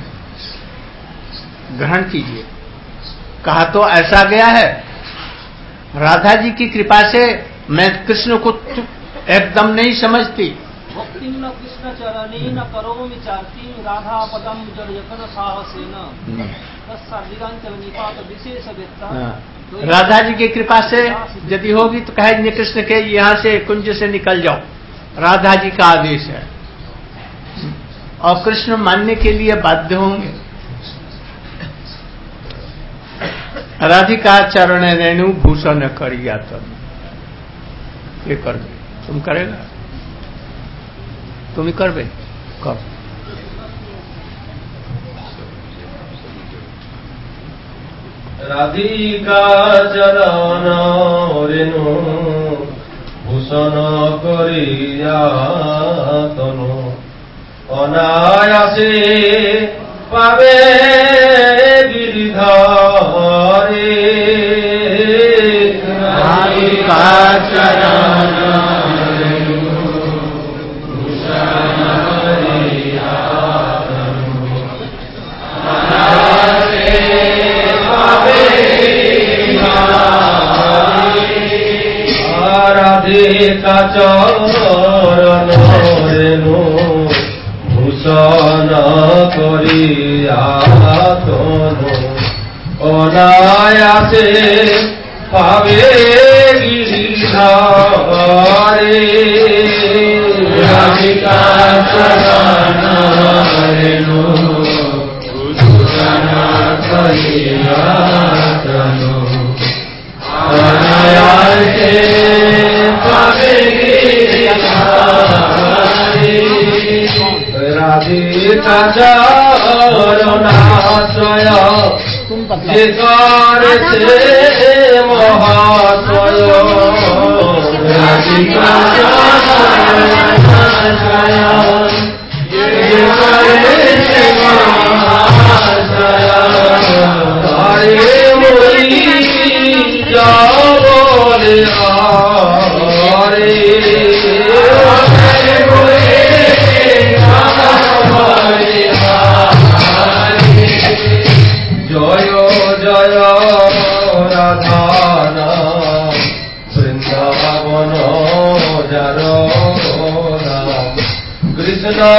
ग्रहण कीजिए। कहा तो ऐसा गया है, राधा जी की कृपा से मैं कृष्ण को एकदम नहीं समझती। भक्ति न कृष्ण चरणी न करोमि चार्ति राधा पदम जड़यकन साहसेन तत्साधिकांचल निपात विशेष व्यक्ता। राधा जी की कृपा से यदि होगी तो कहेंगे कृष्ण के यहाँ से कुंज से निकल जाओ, राधा जी का आदेश है, और कृष्ण मानने के लिए बाध्य होंगे। राधिका चरण रेणु भूषण करिया तुम, ये कर दे, तुम करेगा, तुम ही करबे, कर। राधिका चरण रेणु भूषण करिया तनु, अनायासे पावे गिरिधारी। राधिका चरण रेणु भूषण करिया तनु, अनायासे पावे राधिका चरण रेणु भूषण करिया तनु, अनायासे पावे गिरिधारी। राधिका चरण रेणु भूषण करिया तनु, अनायासे पावे गिरिधारी। राधिका चरणाश्रय जिकार से महाश्रय। राधिका चरणाश्रय जिकार से महाश्रय। हरे मुरली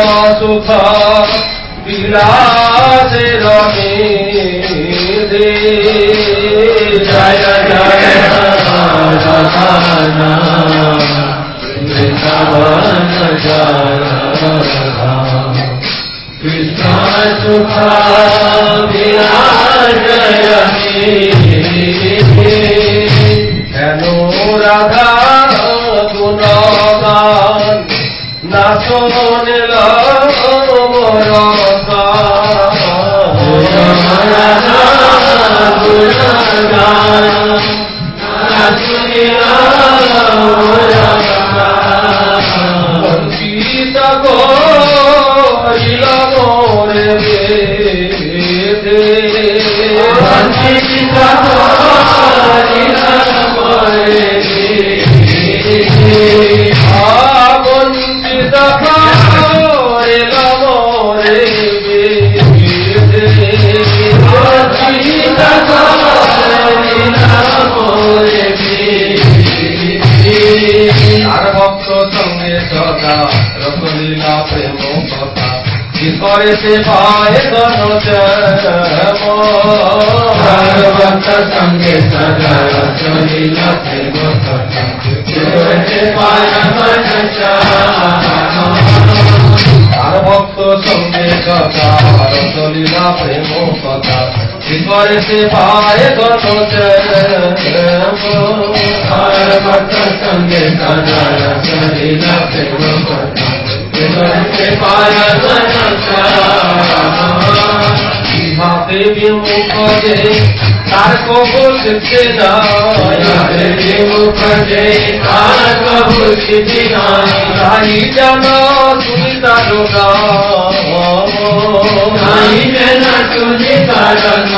सुख विलास रमे दे जय जय राधा वृंदावन कृष्ण सुख विलास हेलो राधा गुणगान ना सुनिल मोर राधा गुणगान ना सुनिल वंचित गोरिल मोरे वेदे वंचित गोरिल मोरे वंचित गोरिल मोरे वेदे वंचित गोरिल मोरे আর ভক্ত সঙ্গে সদা রসলীলা প্রেম কথা কি করে সে পায় ভক্ত সঙ্গে সদা রসলীলা প্রেম কথা কি করে সে পায় আর ভক্ত সঙ্গে সদা রসলীলা প্রেম কথা কি করে সে পায় ভক্ত সঙ্গে সদা রসলীলা প্রেম কথা কি করে সে পায় ইহাতে বিমুখ দে তার কবুল শিখতে নয় বিমুখ দে তার কবুল শিখতে নয় তাই যেন তুমি তার তাই যেন তুমি তার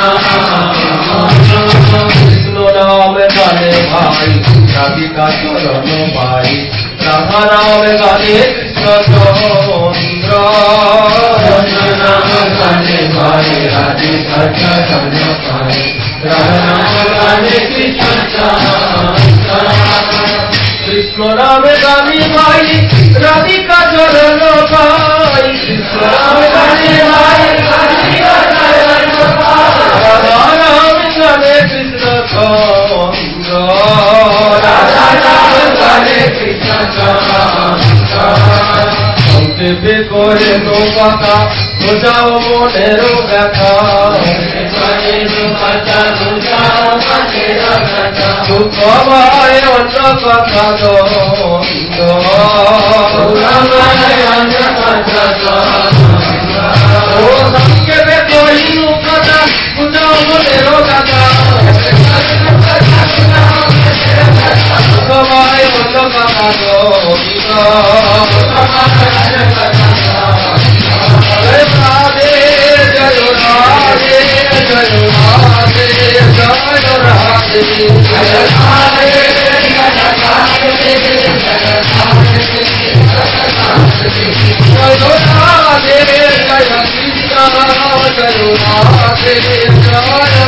কৃষ্ণ নাম গানে ভাই রাধিকা চরণ ভাই রাধা নাম গানে কৃষ্ণ চন্দ্র নাম গানে ভাই রাধিকা চরণ ভাই রাধা নাম গানে কৃষ্ণ চন্দ্র কৃষ্ণ নামে গানে ভাই রাধিকা চরণ ভাই কৃষ্ণ নামে গানে ভাই রাধিকা চরণ ভাই রাধা নাম গানে কৃষ্ণ চন্দ্র রাধা নাম গানে কৃষ্ণ চন্দ্র সংক্ষেপে করে তো কথা বোঝাও মনের ব্যথা দুঃখ ভাই অন্য কথা ও সংক্ষেপে করি কথা বোঝাও মনের ব্যথা দুঃখ ভাই অন্য কথা রাধে জয় রাধে জয় রাধে জয় রাধে জয় রাধে জয় রাধে জয় কৃষ্ণ জয় রাধে জয়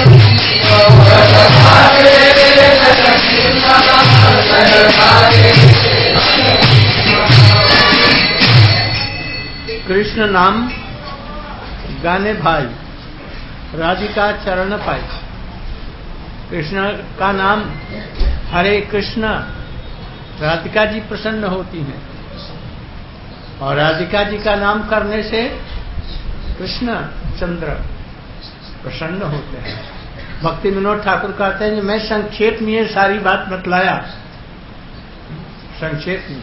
कृष्ण नाम गाने भाई राधिका चरण पाई। कृष्ण का नाम हरे कृष्ण राधिका जी प्रसन्न होती हैं और राधिका जी का नाम करने से कृष्ण चंद्र प्रसन्न होते हैं। भक्ति विनोद ठाकुर कहते हैं कि मैं संक्षेप में ये सारी बात बतलाया, संक्षेप में,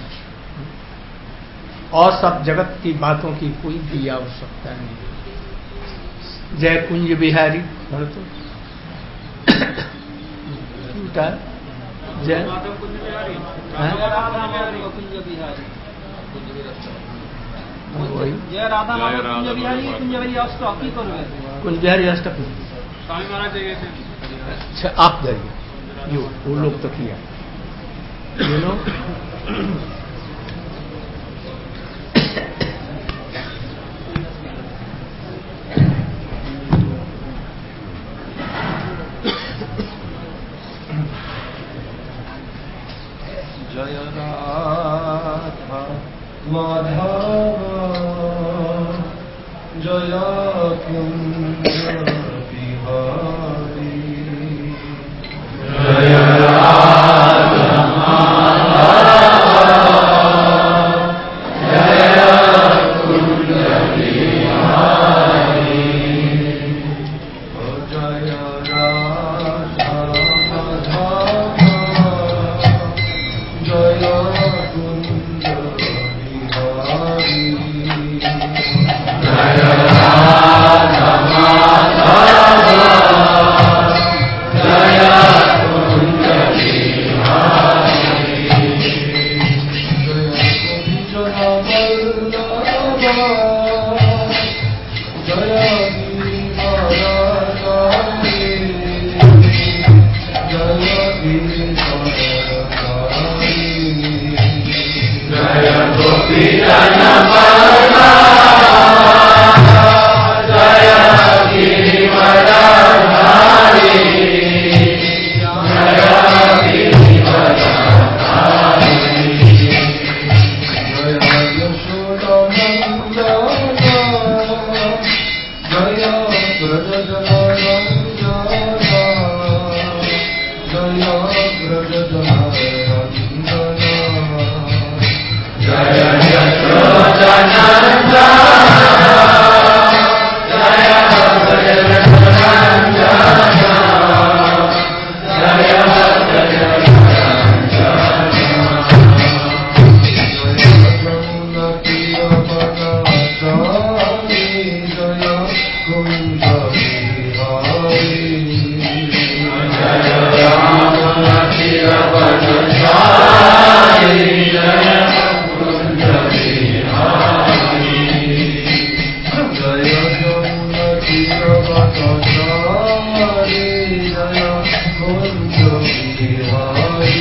और सब जगत की बातों की कोई भी आवश्यकता नहीं। जय कुंज बिहारी भर तो जय वही जय राधा नाम कुंज बिहारी अष्टक की करबे कुंज बिहारी अष्टक स्वामी महाराज गए थे। अच्छा आप जाइए, यो वो लोग तो किया यू नो। जय Radha Madhav Jaya Kunja Bihari Jaya Radha Jaya Kunja Bihari Jaya Radha Jaya Kunja Bihari Jaya Radha Jaya Kunja Bihari Jaya Jaya Gopijana Bala Jaya Girivaradhari Jaya Girivaradhari Jaya Yashoda Nandana Jaya Brajajana Ranjana Jaya Brajajana Ranjana Jaya Yashodananda Jaya Brajaranjana Jaya Brajaranjana Jaya Jamuna Tiravanachari Jaya Kunja Bihari Jaya Jamuna Tiravanachari Jaya Kunja Bihari Jaya Jamuna Tiravanachari Jaya Kunja Bihari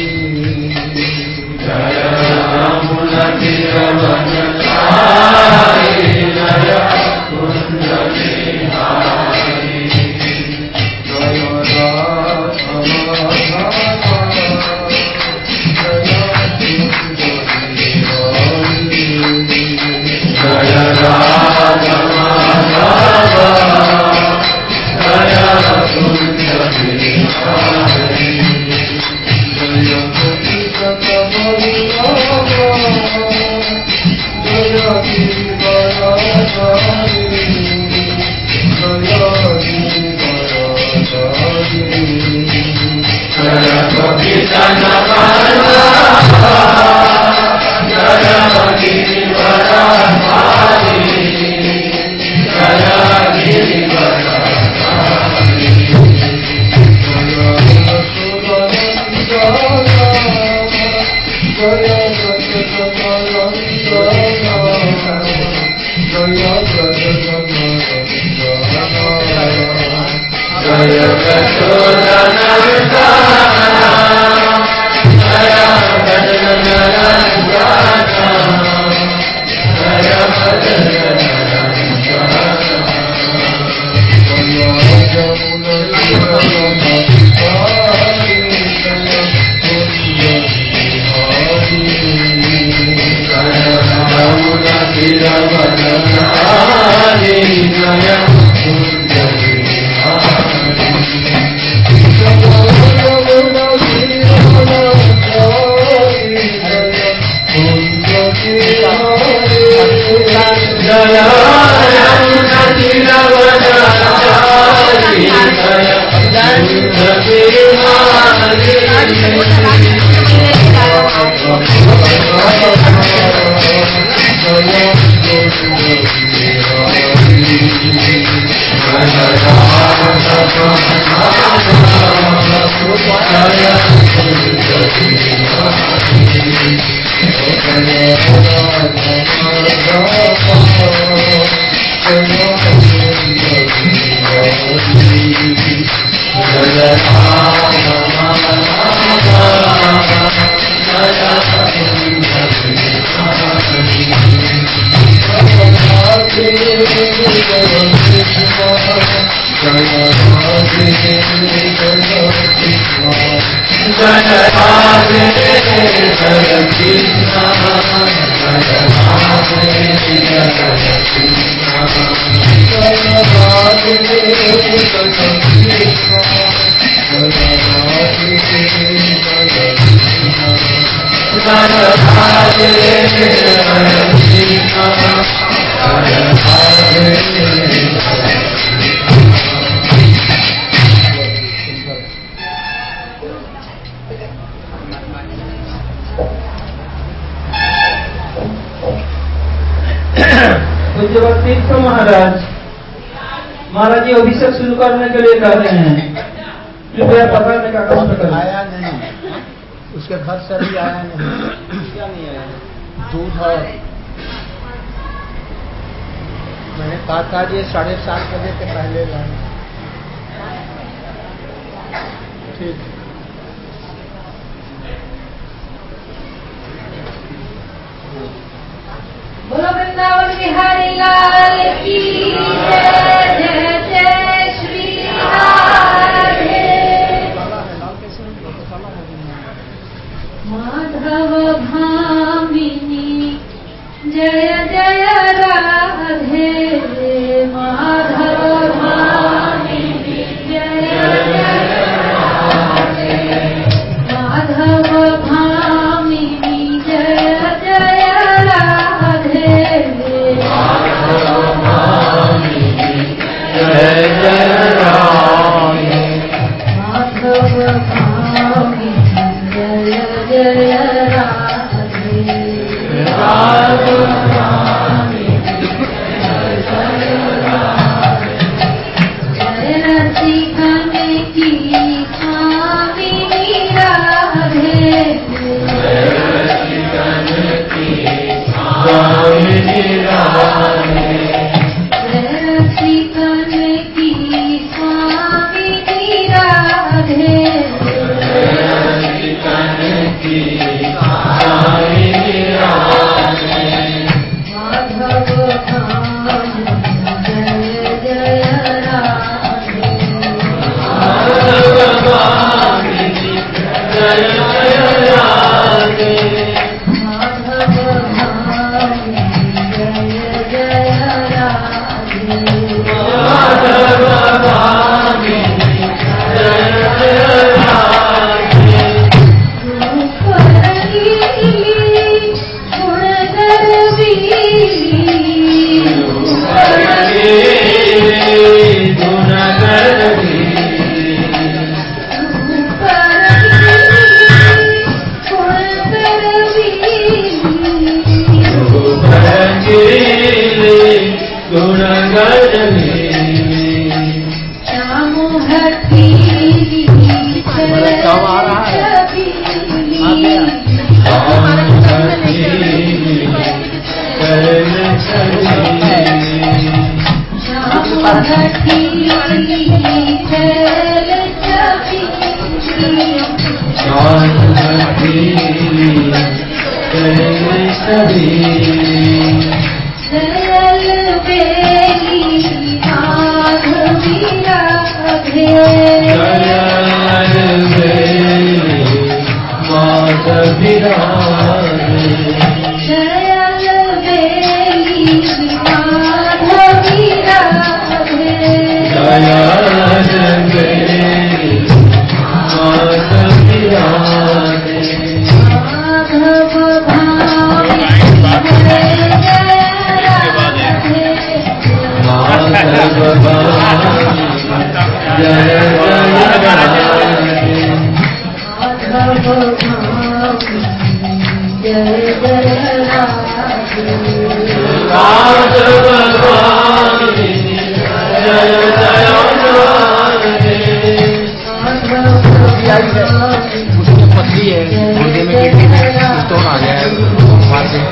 Jaya Jamuna Tiravanachari Jaya Kunja Bihari Jaya Radha Jaya Radha Madhava Jaya Kunja Bihari Jaya Gopijana Vallabha Jaya Girivaradhari Jaya Girivaradhari Jaya Gopijana Vallabha Jaya Girivaradhari Jaya Girivaradhari Jaya Yashodanandana Jaya Brajajana Ranjana Jaya Brajajana Ranjana Jaya Yashodanandana Jaya Brajajana Ranjana Jaya Brajajana Ranjana Jaya Jamuna Tiravanachari Jaya Kunja Bihari Jaya Jamuna Tiravanachari Jaya Kunja Bihari Jaya Jamuna Tiravanachari Jaya Kunja Bihari Jaya Jamuna Tiravanachari Jaya Kunja Jaya महाराज जी अभिषेक शुरू करने के लिए कह रहे हैं, कृपया पकड़ने का कष्ट करें। आया नहीं, उसके घर से भी आया नहीं। क्या नहीं आया? दूध और मैंने कहा था ये 7:30 बजे के पहले लाए। ठीक। बोलो वृंदावन बिहारी लाल की जय, जय जय श्री राधे। माधव भामिनी जय जय राधे, माधव भामिनी जय जय राधे, माधव भामिनी जय जय राधे, माधव भामिनी जय जय राधे, माधव भामिनी जय जय राधे, माधव भामिनी जय जय राधे, जय रसिकन की स्वामिनी राधे, जय रसिकन की स्वामिनी राधे, जय रसिकन की स्वामिनी राधे, जय रसिकन की स्वामिनी राधे, माधव भामिनी जय जय राधे, माधव भामिनी जय जय राधे, माधव भामिनी जय जय राधे, माधव भामिनी जय जय राधे, रूप रंगीली गुणधर बीली, रूप रंगीली गुणधर बीली, रूप रंगीली गुणधर बीली, रूप रंगीली गुणधर बीली, श्याम हठीली कब आ रहा है? आ गया। उसमें पतली है, गुर्दे में गिरने में स्टोन आ गया है, मार के।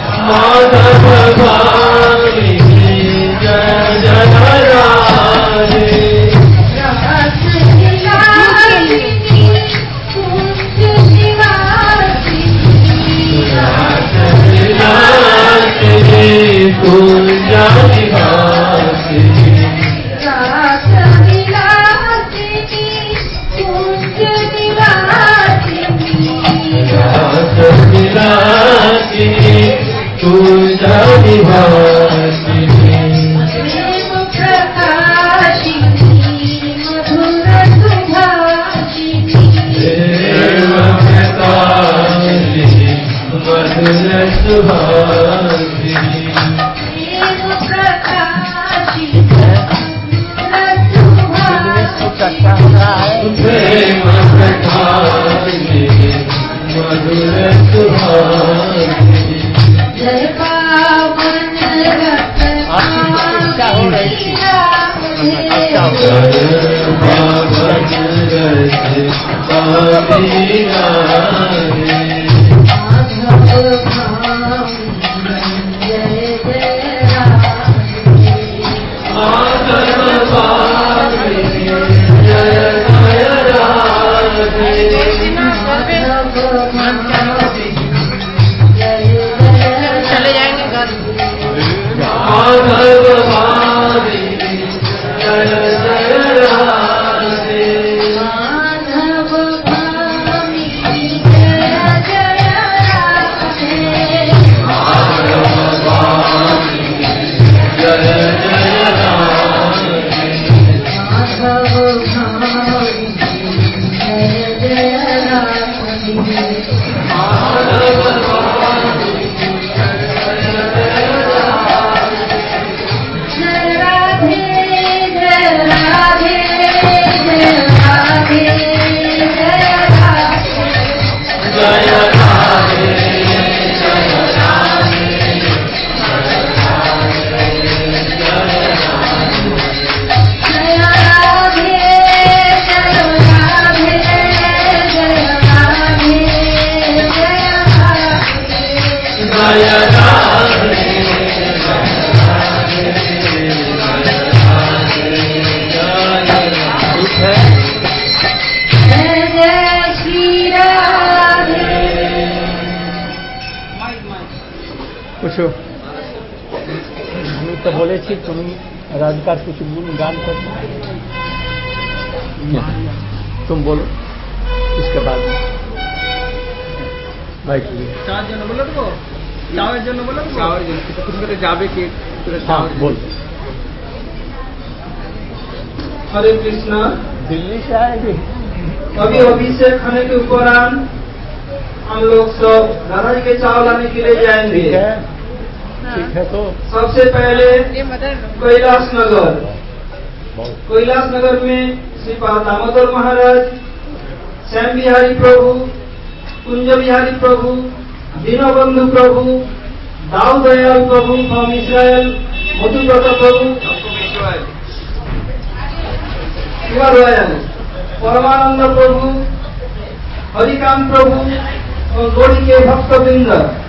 বলেছি তুমি রাজকার কিছু गुणगान कर तुम बोलो इसके बाद में बैठ চার জন্য বলে দেবো, চাওয়ার জন্য বলে দেবো, চাওয়ার জন্য তুমি করে যাবে কি हाँ बोल हरे कृष्णा। दिल्ली से आएगी अभी अभिषेक खाने के उपरांत हम लोग सब दादा जी के चावल लाने के लिए जाएंगे। ठीक है तो सबसे पहले कैलाश नगर, कैलाश नगर में श्री दामोदर महाराज, श्याम बिहारी प्रभु, कुंज बिहारी प्रभु, दीनबंधु प्रभु, दाऊ दयाल प्रभु फ्रॉम इसराइल, मधुव्रत प्रभु, परमानंद प्रभु, हरिकांत प्रभु और गौड़ी के भक्तवृंद।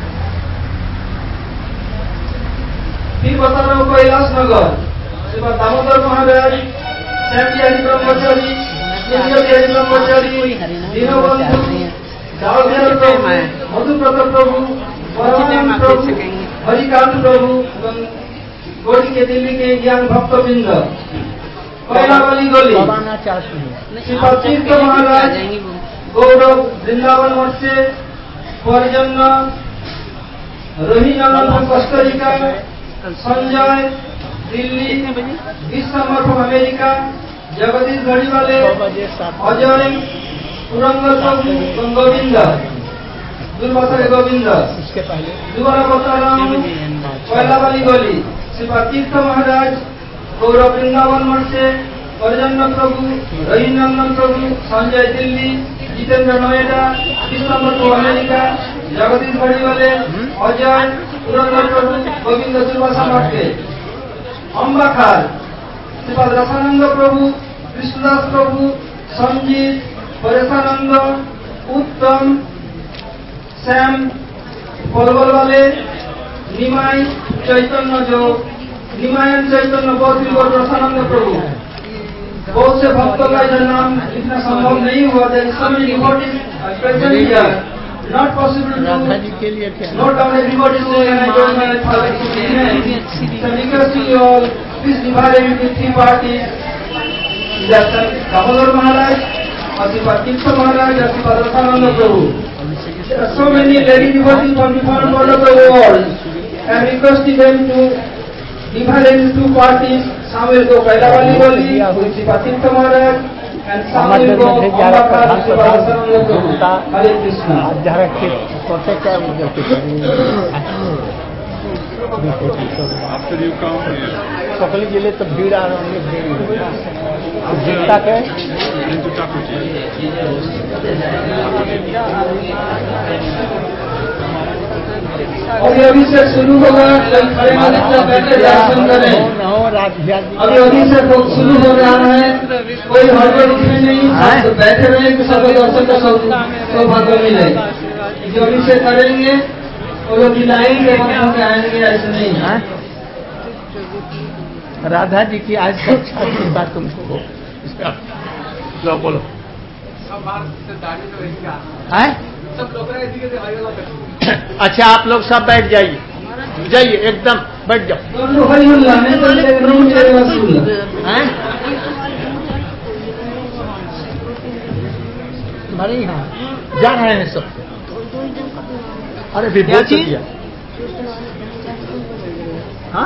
फिर बता रहा हूँ कैलाश नगर, श्रीमद दामोदर महाराज, श्याम बिहारी ब्रह्मचारी, कुंज बिहारी ब्रह्मचारी, दीनबंधु, दाऊ दयाल प्रभु, मधुव्रत प्रभु, परमानंद प्रभु, हरिकांत प्रभु, गौड़ी के दिल्ली के ज्ञान भक्तवृंद। पहला वाली गली श्रीपद तीर्थ महाराज, गौरव वृंदावन मठ से, Parjanya Rohinanand Costa Rica, Sanjay Delhi, Vishwambhar from America, Jagdish घड़ी वाले, अजय पुरंदर प्रभु, गोविंद दुर्वासा गोविंद। दोबारा बता रहा हूँ पहला वाली गली श्रीपद तीर्थ महाराज, गौरव वृंदावन मठ से, पर्जन्य प्रभु, रहीनंदन प्रभु, संजय दिल्ली, जितेंद्र नोएडा, विश्वमर को अमेरिका, जगदीश घड़ी वाले, अजय पुरंदर प्रभु, गोविंद दुर्वासा मठ के। अम्बाखार श्रीपद रसानंद प्रभु, कृष्णदास प्रभु, संजीत, परेशानंद, उत्तम, श्याम पलवल वाले, निमाई चैतन्य जो निमायन चैतन्य बौद्ध रसानंद प्रभु। बहुत से भक्तों का इधर नाम इतना संभव नहीं हुआ था, so many devotees are present here. Not possible to note down everybody's name, and I don't know if I so requesting you all, please divide it into three parties. That's Damodar Maharaj, Asipad Tirtha Maharaj, Asipad Rasananda Prabhu. There are so many lady devotees from different part of the world. I am requesting them to divide into two parties. Some will go Kailavali Goli, Asipad Tirtha Maharaj, and some will go Ambakar, Asipad Rasananda Prabhu. Hare Krishna. After you come here, सकली जिले तो भीड़ आ रही है, जितना के into Takuti. अभी अभिषेक शुरू होगा, खड़े होने से बैठे दर्शन करें। अभी अभिषेक शुरू हो रहा है, कोई हड़बड़ इसमें नहीं, तो बैठे रहे कि सबको दर्शन का सौभाग्य मिले। जो अभिषेक करेंगे वो लोग दिलाएंगे, वहाँ से आएंगे, ऐसे नहीं है। राधा जी की आज अच्छा बात तुमको लो बोलो। अच्छा आप लोग सब बैठ जाइए, जाइए एकदम बैठ जाओ। तुम्हारे यहाँ जा रहे हैं सब? अरे भी बहुत दिया। हाँ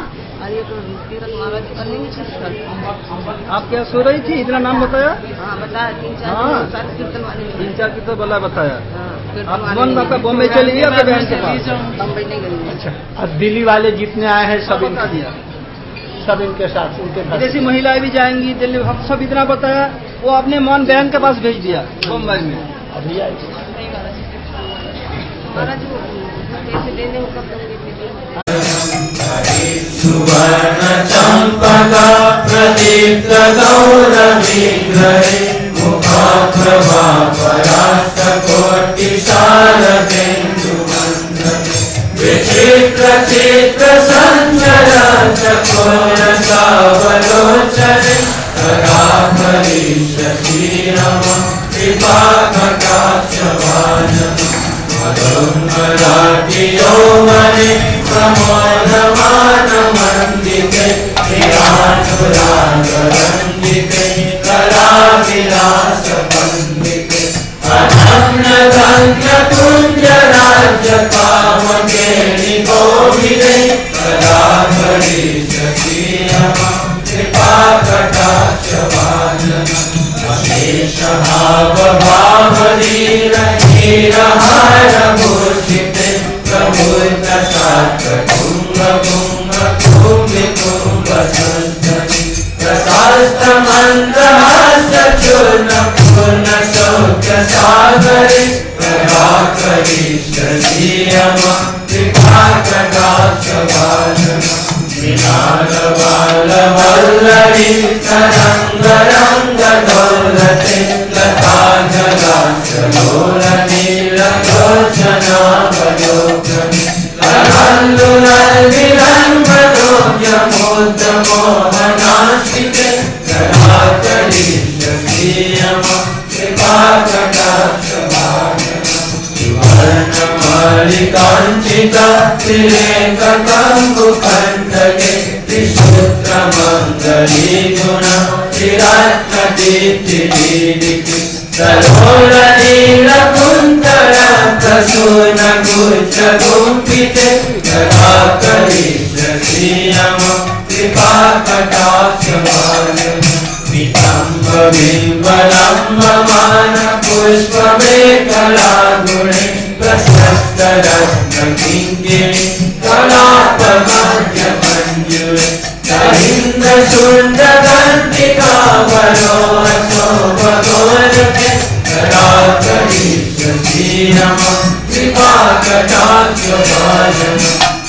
आप क्या सो रही थी? इतना नाम बताया? हाँ बताया, तीन चार कीर्तन वाला बताया। आप मन आपका बॉम्बे चली गई आपके बहन के पास? बम्बई नहीं गई। अच्छा, अब दिल्ली वाले जितने आए हैं सब इनके साथ उनके जैसी महिलाएं भी जाएंगी दिल्ली, हम सब इतना बताया। वो अपने मन बहन के पास भेज दिया बम्बई में। अभी आई सुवर्ण चंपका प्रदीप्त गौरविग्रहे मुखाप्रभा परास्त कोटि शारदेन्दुवन्दने विचित्र चित्र संचरण चकोर सावलोचने सदा भविष्यति नमः कृपा कटाक्षभाजनम् मधुमराठि यौवने प्रमोदमानः मंडिते विराटुरागरंडिते कलाविलास पंडिते अनन्य गंध कुंज राज्य कामकेलि गोविदे कलाधरी शशीलमा कृपा कटाक्ष भाजन अशेष भाव भावलीन नीरहार भूषिते प्रभुत सात कुंभ कुंभ कुंभ कुंभ संतति प्रशास्त मंदहास चूर्ण पूर्ण सौख्य सागरे प्रभाकरी शशीयमा कृपा कटाक्ष भाजन विलाल बाल वल्लरी तरंग रंग दौलते लता जलाश लोल नील लोचना वलोकने लहल्लुलल विलंब रोज मोद मोहनाशिते कलाकरी शशीयमा कृपा कटाक्ष भाजन वर्णमालिकाञ्चिता तिलेककम्बुकण्ठके त्रिशूत्रमङ्गली गुणा चिरात्मदीप्तिदीदिके सलोलनीलकुन्तल प्रसूनगुच्छगुम्फिते कलाकरी शशीयमा कृपा कटाक्ष भाजन वितम्ब बिम्बलम्बमान पुष्पमेखला गुणे प्रशस्त रत्न किङ्किणी कलापमध्य मञ्जुरे कलिन्द शुण्ड गन्धिका वरोऽशोभगोरके कलाकरी शशीयमा कृपा कटाक्ष भाजन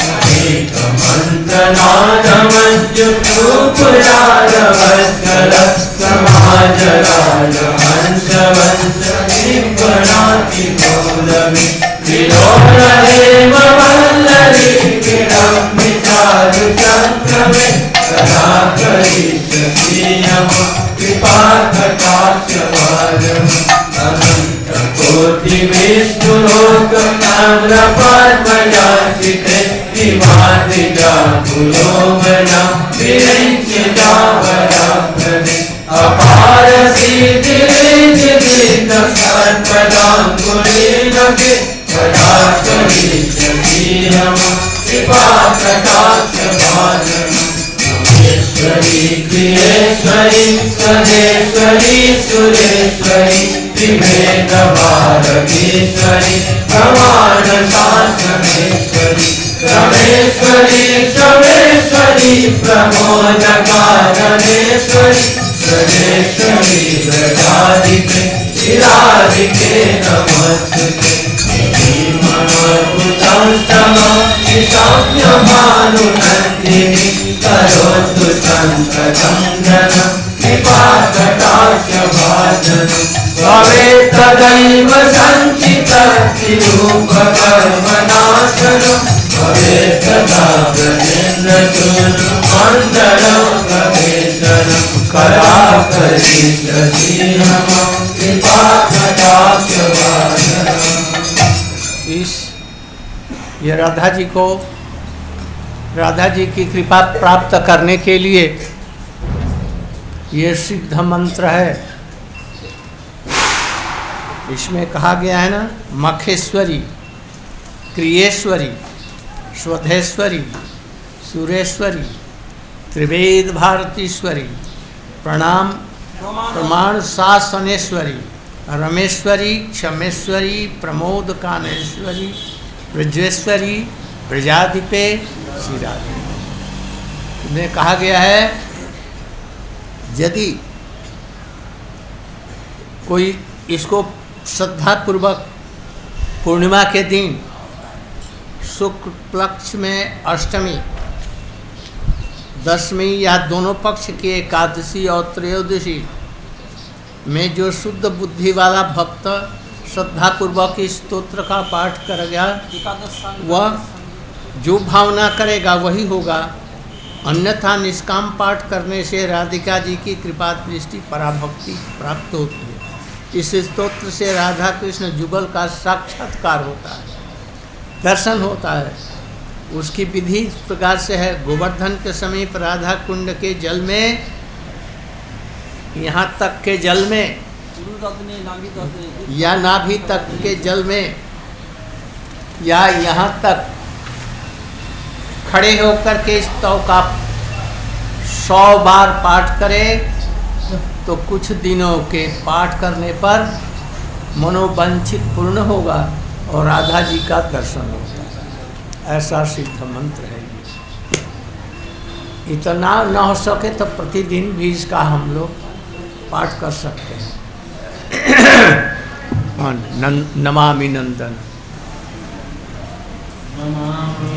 मंजुरूपुरारवस्कर समाजराज हंसवंश निगणाति गौरवे विलोल हेम वल्लरी विडम्बितारु चक्रमे कलाकरी शशीयमा कृपा कटाक्ष भाजन अनंत कोटि विष्णु लोक ताम्रपद्मजासिते विवादिता पुलोमना विरिञ्चिता वराभ्रने अपार सिद्धिरिञ्चित सर्पदाङ्कुलीनके कटाक्षरी शशीयमा कृपा कटाक्ष भाजन महेश्वरी क्रियेश्वरी सदेश्वरी सुरेश्वरी त्रिभेद भारतीश्वरी प्रमाण शासनेश्वरी रमेश्वरी शमेश्वरी प्रमोद कारणेश्वरी सदेश्वरी व्रजादिके शिरादिके नमस्ते भानुनन्दिनी करोतु सन्ततं कृपा कटाक्ष भाजन भवेत् तदैव सञ्चितरूपकर्मनाशन भवेत् तदा ब्रजेन्द्रमण्डलं प्रवेशनं कलाकरी शशीयमा कृपा कटाक्ष भाजन। ये राधा जी की कृपा प्राप्त करने के लिए ये सिद्ध मंत्र है। इसमें कहा गया है ना, मखेश्वरी, क्रियेश्वरी, स्वधेश्वरी, सुरेश्वरी, त्रिवेद भारतीश्वरी, प्रमाण शासनेश्वरी, रमेश्वरी, क्षमेश्वरी, प्रमोद कानेश्वरी, ब्रजेश्वरी, ब्रजाधिपे, शिराधिपे में कहा गया है, यदि कोई इसको श्रद्धापूर्वक पूर्णिमा के दिन शुक्ल पक्ष में अष्टमी, दशमी या दोनों पक्ष की एकादशी और त्रयोदशी में जो शुद्ध बुद्धि वाला भक्त श्रद्धापूर्वक इस स्तोत्र का पाठ करेगा, वह जो भावना करेगा वही होगा। अन्यथा निष्काम पाठ करने से राधिका जी की कृपा दृष्टि पराभक्ति प्राप्त होती है। इस स्तोत्र से राधा कृष्ण जुगल का साक्षात्कार होता है, दर्शन होता है। उसकी विधि इस प्रकार से है। गोवर्धन के समीप राधा कुंड के जल में, यहाँ तक के जल में या नाभि तक के जल में या यहाँ तक खड़े होकर के स्तव का 100 बार पाठ करे तो कुछ दिनों के पाठ करने पर मनोवांछित पूर्ण होगा और राधा जी का दर्शन होगा। ऐसा सिद्ध मंत्र है ये। इतना न हो सके तो प्रतिदिन भी इसका हम लोग पाठ कर सकते हैं। नमामि नंदन नमामि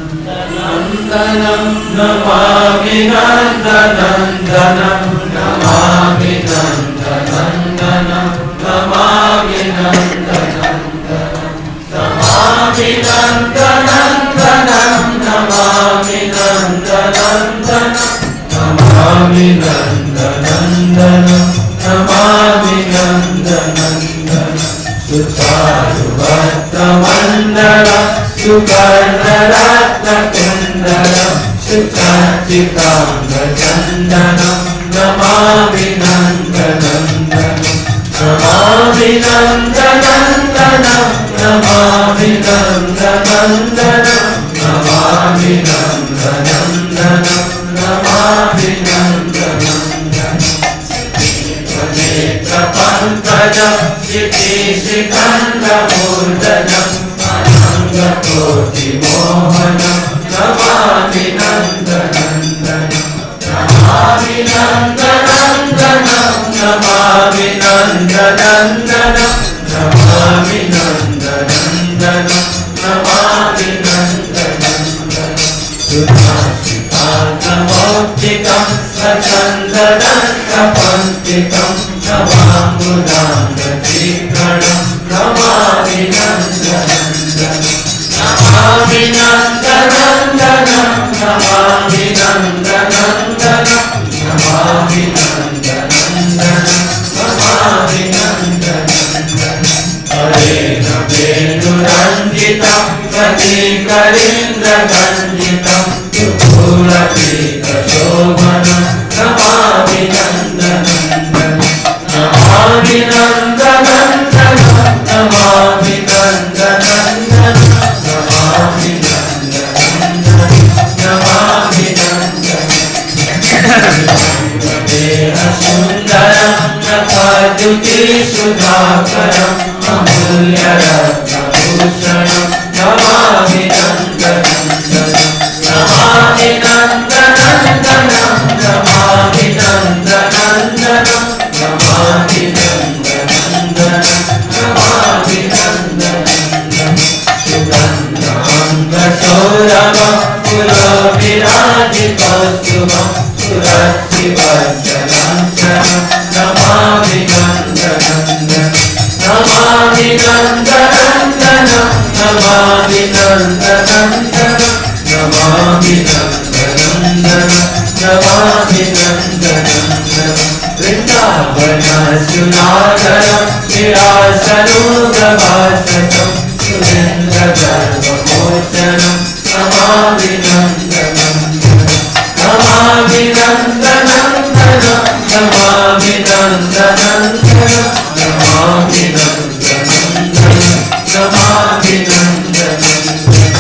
नंदनम नमामि नंदनंदनम नमामि नंदनंदनम नमामि नंदनंदनम नमामि नंदनंदनम नमामि नंदनंदनम नमामि नंदनंदनम नमामि नंदनंदनम सुचारुवक्त्रमण्डलम् सुवर्णरत्नकुण्डलम् सुचर्चिताङ्गचन्दनं नमामि नन्दनन्दनं नमामि नन्दनन्दनं नमामि नन्दनन्दनं नमामि नन्दनन्दनं नमामि नन्दनन्दनं नेत्रपङ्कजं शिखिशिखण्डमूर्धजम् अनङ्गकोटिमोहनं नमामि नन्दनन्दनं नमामि नन्दनन्दनं नमामि नन्दनन्दनं नमामि नन्दनन्दनं नमामि नन्दनन्दनं सुधासिताङ्गमौक्तिकं सचन्दनकपङ्क्तिकं नमाम्बुदाङ्गचित्रणं नमामि नन्दनन्दनं नमामि नन्दनन्दनं नमामि नन्दनन्दनं नमामि नन्दनन्दनं नमामि नन्दनन्दनं हरेण वेणुरञ्जितं प्रतीकरीन्द्रगञ्जितं सुपूरपीतशोभनं नमामि नन्दनन्दनं नमामि नन्दनन्दनं नमामि नन्दनन्दनं नमामि नन्दनन्दनं नमामि नन्दनन्दनं सुन्दरं नखद्युतिसुधाकरम् अमूल्यरत्नभूषणं नमामि नन्दनन्दनं नमामि नन्दनन्दनं नमामि नन्दनन्दनं नमामि नन्दनन्दनं नमामि नन्दनन्दनं सुगन्धाङ्गसौरभं पुरविराजितौस्तुभं सुरसिवज्जलाञ्छनं नमामि नन्दनन्दनं नमामि नन्दनन्दनं नमामि नन्दनन्दनं नमामि नन्दनन्दनं नमामि नन्दनन्दनं वृन्दावनसुनागरं विलासनुगवाससं सुरेन्द्रगर्वमोचनं नमामि नन्दनन्दनं नमामि नन्दनन्दनं नमामि नन्दनन्दनं नमामि नन्दनन्दनं नमामि नन्दनन्दनं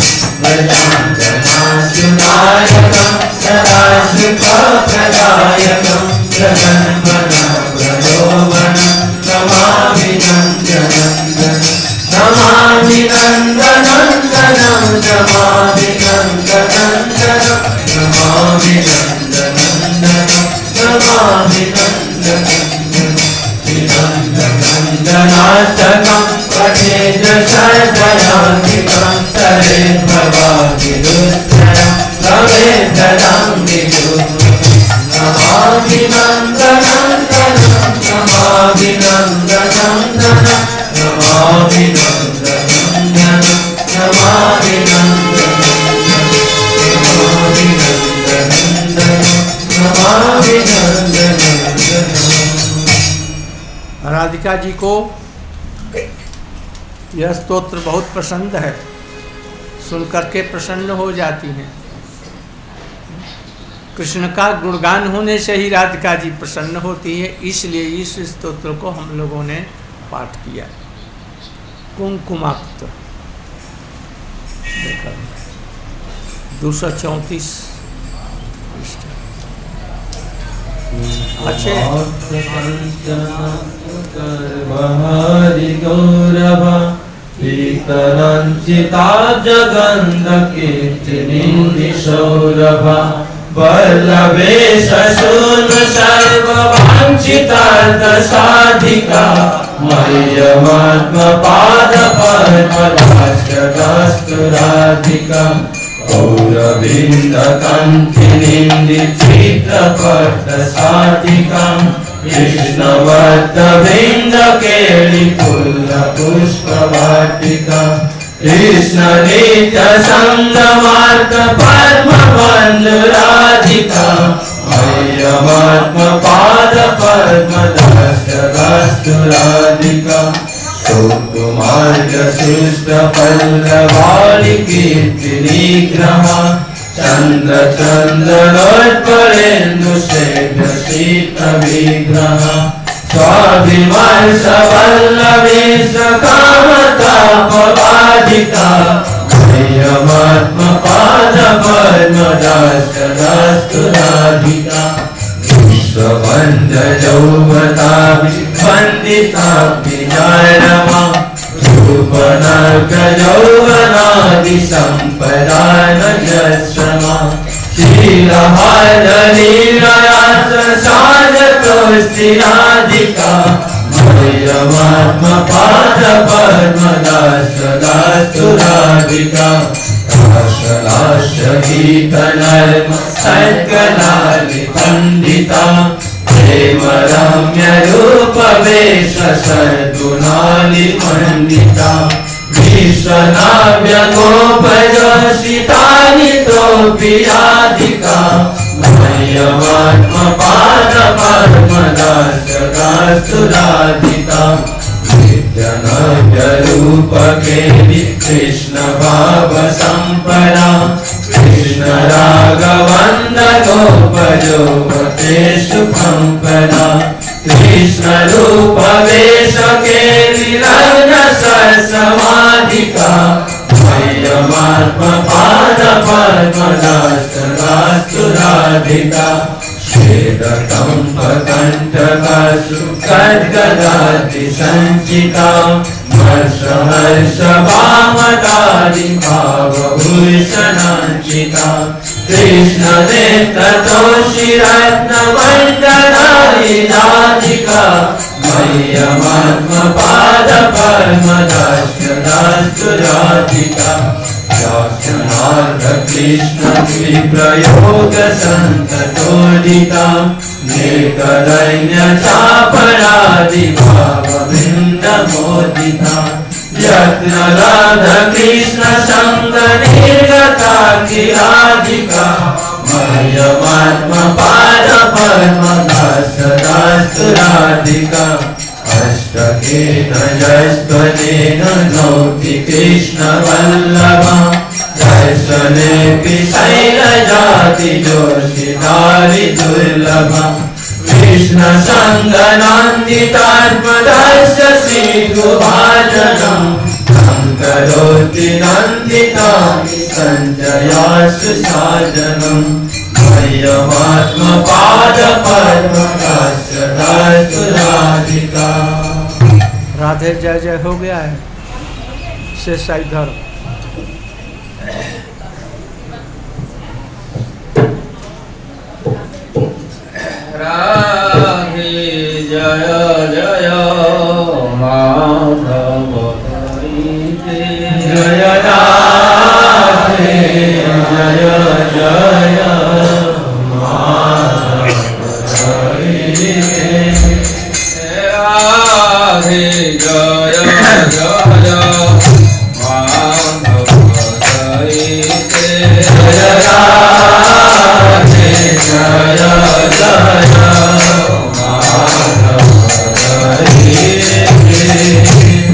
व्रजाङ्गनाशुनायकं सदा सुखप्रदायकं जगन्मनप्रलोभनं नमामि नन्दनन्दनं नमामि नन्दनन्दनं नमामि नन्दनन्दनं नमामि नन्दनन्दनं नमामि नन्दनन्दनं नन्दनन्दनाशकं पठेद् शर्दयान्तिकं तरेद् भवाभिरुत्तरं भवेद्दलं विदुर्मतं नमामि नन्दनन्दनं नमामि नन्दनन्दनं नमामि नन्दनन्दनं नमामि नन्दनन्दनं नमामि नन्दनन्दनं नमामि नन्दनन्दनं। राधिका जी को यह स्तोत्र बहुत पसंद है। सुनकर के प्रसन्न हो जाती हैं। कृष्ण का गुणगान होने से ही राधिका जी प्रसन्न होती है, इसलिए इस स्तोत्र को हम लोगों ने पाठ किया। कुंकुमाक्त 234 अच्छे गौरभा पीतरंचिता जगन्ध कीर्तिनिधि सौरभा वल्लभेश शून सर्ववाञ्छितार्थ साधिका मह्यमात्मपाद पद्मदास्यदास्तु राधिका गौरविन्दकन्थिनिन्दिचित्रपट्ट साधिका कृष्णवर्धविन्दकेलिफुल्लपुष्पवाटिका कृष्णनित्यसङ्गमार्ग पद्मबन्धुराधिका मह्यमात्मपाद पद्मदास्यदास्तु राधिका सुकुमार्गसृष्टपल्लवाणि कीर्तिनिग्रहा चन्द्रचन्द्रनोत्पलेन्दुशेखरशीतविग्रहा स्वाभिमर्शवल्लभेशकामतापवादिका मह्यमात्मपादपद्मदास्यदास्तु राधिका विश्ववन्दयौवताभिवन्दिताभिजानमा रूपनार्कयौवनादिसम्पदानजश्रमा शीलहारलीलयाससाजतोस्तिराधिका मह्यमात्मपादपद्मदास्यदास्तु राधिका लास्यगीतनर्म सद्गलालिपण्डिता प्रेमरम्यरूपवेश सद्गुणालिमण्डिता विश्वनाव्यगोपयोषितानितोऽपि राधिका मह्यमात्मपादपद्मदास्यदास्तु राधिका नित्यनव्यरूपके कृष्णभावसम्पदा कृष्णरागवन्दनोपयोगते सुखं पदा कृष्णरूपवेशके विलग्नसरसमाधिका मह्यमात्मपादपद्मदास्यदास्तु राधिका श्वेतकम्पकण्ठकासु खड्गदादिसञ्चिता हर्षहर्षवामदादिभावभूषणाञ्चिता कृष्णनेत्रतोषिरत्नमण्डलादिदाधिका मह्यमात्मपादपद्मदास्यदास्तु राधिका कृष्णकृष्णविप्रयोगसन्ततोदिता नेकदैन्यचापरादिभाववृन्दमोदिता यत्नराधकृष्णसङ्गनिर्गताखिराधिका मह्यमात्मपादपद्मदास्यदास्तु राधिका अष्टकेतयस्त्वनेन नौति कृष्णवल्लभा दर्शनेऽपि शैलजातिजोषितारिदुर्लभा कृष्णसङ्गनन्दितात्मदस्य श्रीगुभाजनम् करोति नन्दितानि सञ्जयासु साजनम् मह्यमात्मपादपद्मदास्यदास्तु राधिका। राधे जय जय हो गया है शेष इधर राधे जय जय माधव जय राधे जय जय राधे जय जय माधव जय राधे जय जय माधव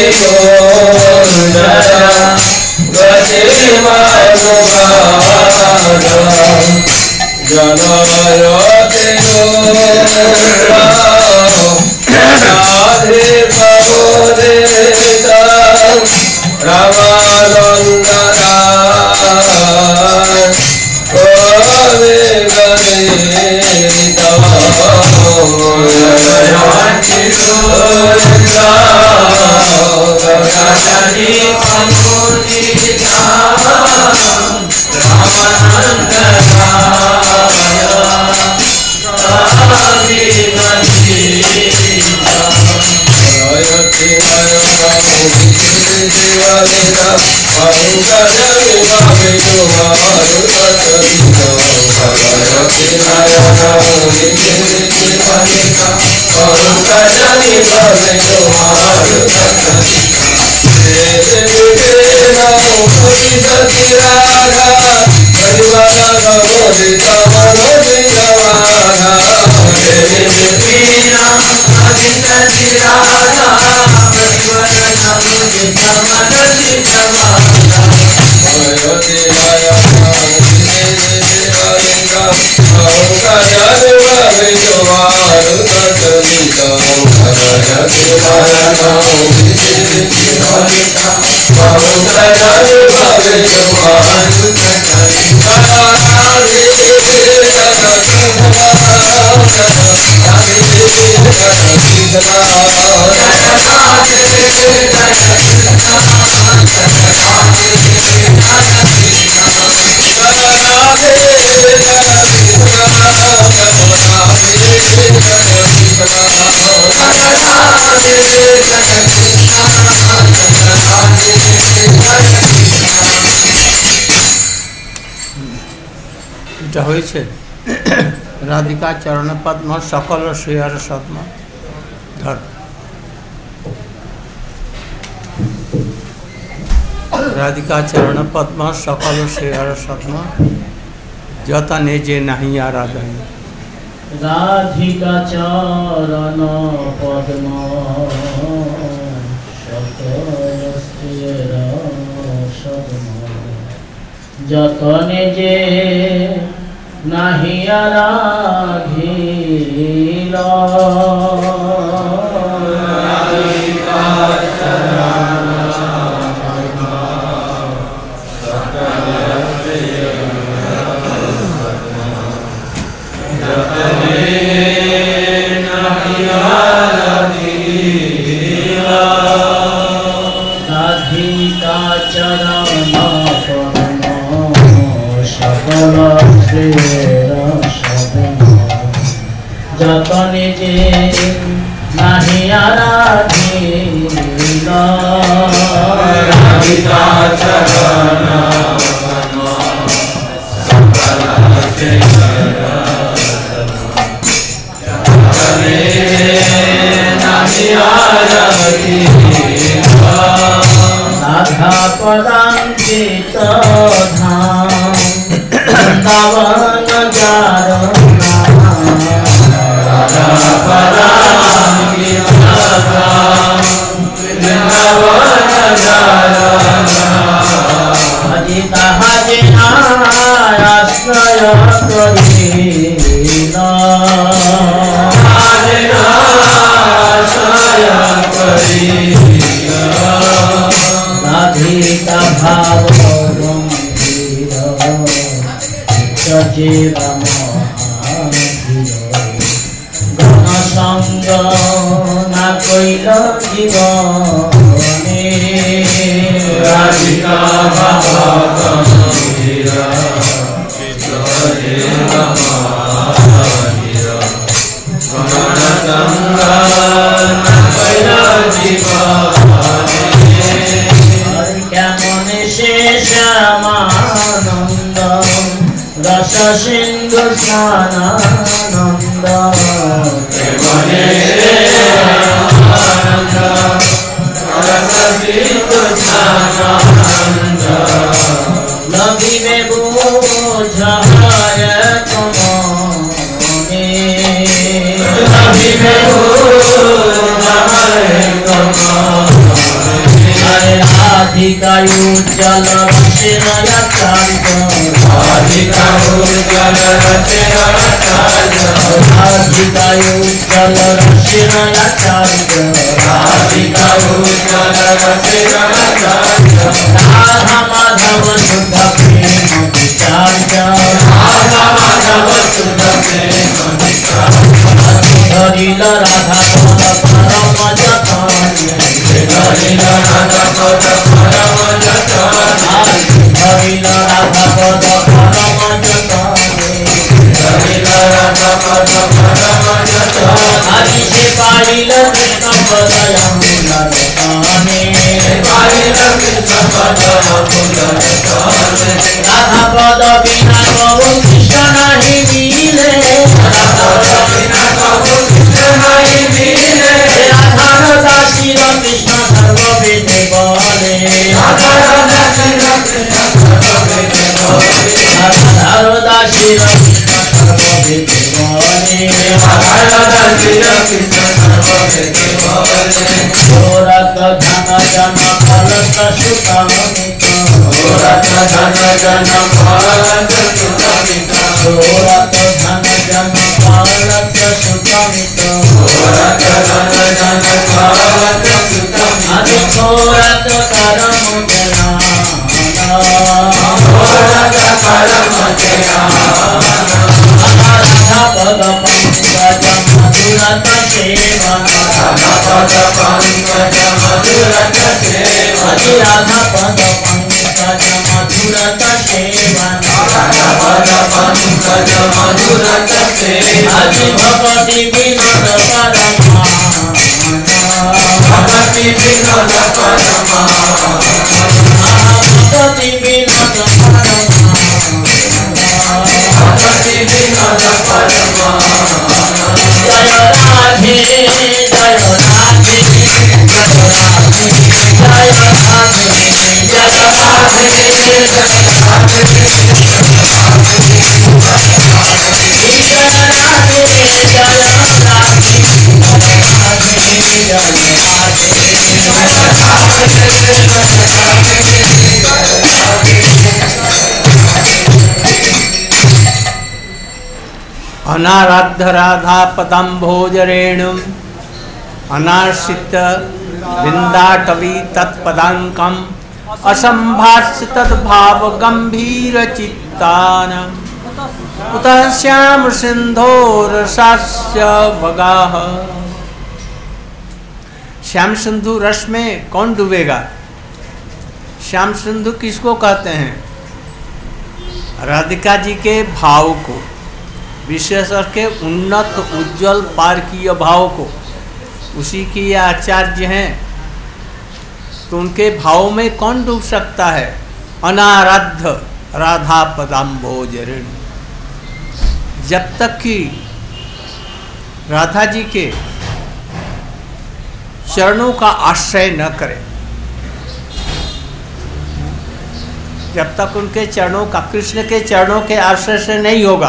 राधिका चरण पद्म सकल श्रेयर सद्म धर राधिका चरण पद्म सकल श्रेयर सद्म जतने जे नहीं आराधन राधिका चरण पद्म सकल श्रेयर सद्म जतने जे नहीं आराधिला राधिका चरण सकल श्रेयर सद्म जतने जे नहीं आराधिला राधिका चरण सकल श्रेयर जतने नहीं आराधिला राधा पदांकित धाम वृंदावन जारना राधा पदांकित धाम वृंदावन जारना हजिता हजिना आश्रय करीना हजिना आश्रय करीना राधिका भाव गंभीर सजीव महाधीर गण संग न कैल जीवने राधिका भाव गंभीर सजीव महाधीर गण संग न कैल जीवने क्या मन शेषमानंद रस सिंधु स्नानानंद मने शेषमानंद रस सिंधु स्नानानंद लगी में बुझाय कमने लगी में बुझाय कमने राधिकायुज्जल रसेन याचार्य राधिकायुज्जल रसेन याचार्य राधिकायुज्जल रसेन याचार्य राधिकायुज्जल रसेन याचार्य राधा माधव शुद्ध प्रेम विचार्य राधा माधव शुद्ध प्रेम विचार्य धरिल राधा पद परम जतन धरिल राधा पद परम जतन धरिल राधा पद परम जतन धरिल राधा पद परम जतन हरि से पाइल कृष्ण पद अमूलरतने पाइल कृष्ण पद अमूलरतने राधा पद बिना कबू कृष्ण नहीं मिले राधा पद बिना कबू कृष्ण नहीं मिले राधा दासी कृष्ण सर्व वेदे बोले राधा दासी कृष्ण सर्व वेदे बोले राधा दासी कृष्ण सर्व वेदे बोले राधा दासी कृष्ण सर्व वेदे बोले गोरख धन जन फलक सुतमित गोरख धन जन फलक सुतमित गोरख धन जन फलक सुतमित गोरख धन जन फलक सुतमित आदि गोरख करम ज्ञान गोरख करम ज्ञान राधा पद पंकज मधुरत सेवन राधा पद पंकज मधुरत सेवन आदि राधा पद पंकज मधुरत सेवन राधा पद पंकज मधुरत सेवन आदि भगवती विनोद परमान भगवती विनोद परमान भगवती विनोद परमान भगवती विनोद परमान जय राधे जय राधे जय राधे जय राधे जय राधे अनाराध्य राधा पदम्भोज रेणुम अनार्षित बिंदाटवी तत्पदांकम असंभाष्य तद्भाव गंभीर चित्तान कुतः श्याम सिंधोर सास्य भगाह। श्याम सिंधु रस में कौन डूबेगा? श्याम सिंधु किसको कहते हैं? राधिका जी के भाव को, विशेष करके उन्नत उज्जवल पारकीय भाव को। उसी की ये आचार्य हैं, तो उनके भाव में कौन डूब सकता है? अनाराध्य राधा पदाम्भोज रेणु। जब तक कि राधा जी के चरणों का आश्रय न करें, जब तक उनके चरणों का, कृष्ण के चरणों के आश्रय से नहीं होगा।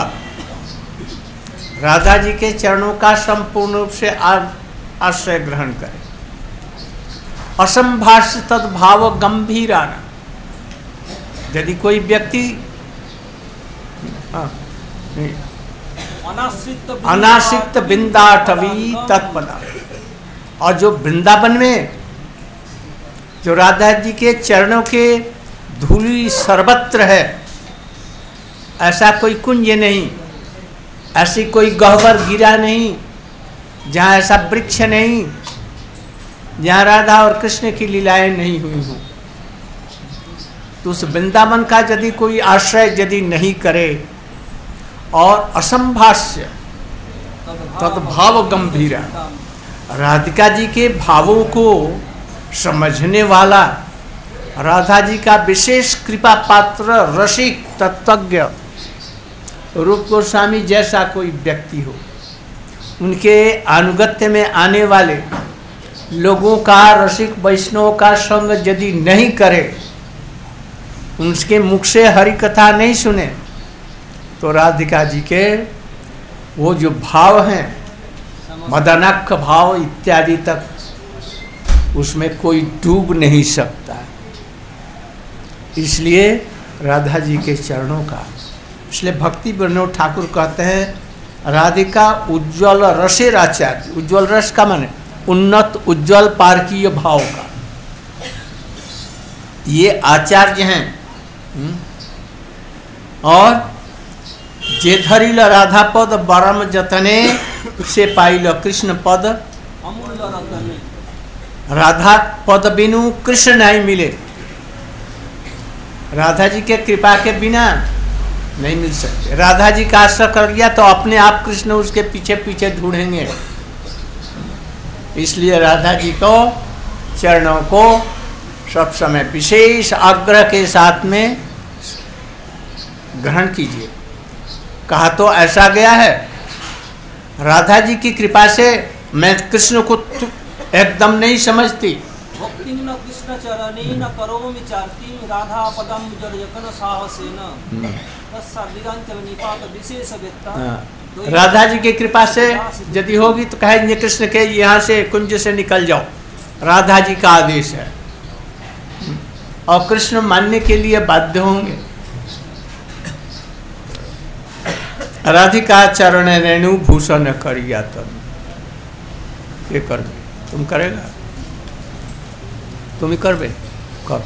राधा जी के चरणों का संपूर्ण रूप से आश्रय ग्रहण करें। असंभाष्य तद्भाव गंभीराना। यदि कोई व्यक्ति अनासिक्त बिंदाटवी तत्पदा, और जो वृंदावन में जो राधा जी के चरणों के धूली सर्वत्र है, ऐसा कोई कुंज नहीं, ऐसी कोई गह्वर गिरा नहीं, जहाँ ऐसा वृक्ष नहीं जहाँ राधा और कृष्ण की लीलाएं नहीं हुई हों। तो उस वृंदावन का यदि कोई आश्रय यदि नहीं करे और असंभाष्य तद्भाव गंभीरा, राधिका जी के भावों को समझने वाला, राधा जी का विशेष कृपा पात्र रसिक तत्वज्ञ रूप गोस्वामी जैसा कोई व्यक्ति हो, उनके अनुगत्य में आने वाले लोगों का, रसिक वैष्णव का संग यदि नहीं करे, उनके मुख से हरि कथा नहीं सुने, तो राधिका जी के वो जो भाव हैं, मदनाक्ष भाव इत्यादि तक उसमें कोई डूब नहीं सकता। इसलिए राधा जी के चरणों का, इसलिए भक्ति विनोद ठाकुर कहते हैं राधिका उज्ज्वल रसेर आचार्य। उज्ज्वल रस का माने उन्नत उज्ज्वल पारकीय भाव का ये आचार्य हैं। और जे धरिल राधा पद बरम जतने से पाइल कृष्ण पद अमूल्य रतने। राधा पद बिनु कृष्ण नहीं मिले। राधा जी के कृपा के बिना नहीं मिल सकते। राधा जी का आश्रय कर लिया तो अपने आप कृष्ण उसके पीछे पीछे ढूंढेंगे। इसलिए राधा जी को चरणों को सब समय विशेष आग्रह के साथ में ग्रहण कीजिए। कहा तो ऐसा गया है, राधा जी की कृपा से मैं कृष्ण को एकदम नहीं समझती। भक्ति न कृष्ण चरणी न करोमि चार्ति राधा पदम जड़यकन साहसेन तत्सादिगांच निपात विशेष व्यक्ता। राधा जी की कृपा से यदि होगी तो कहेंगे कृष्ण के यहाँ से कुंज से निकल जाओ, राधा जी का आदेश है। और कृष्ण मानने के लिए बाध्य होंगे। राधिका चरण रेणु भूषण करिया तन। ये कर तुम करेगा, तुम ही करबे कर।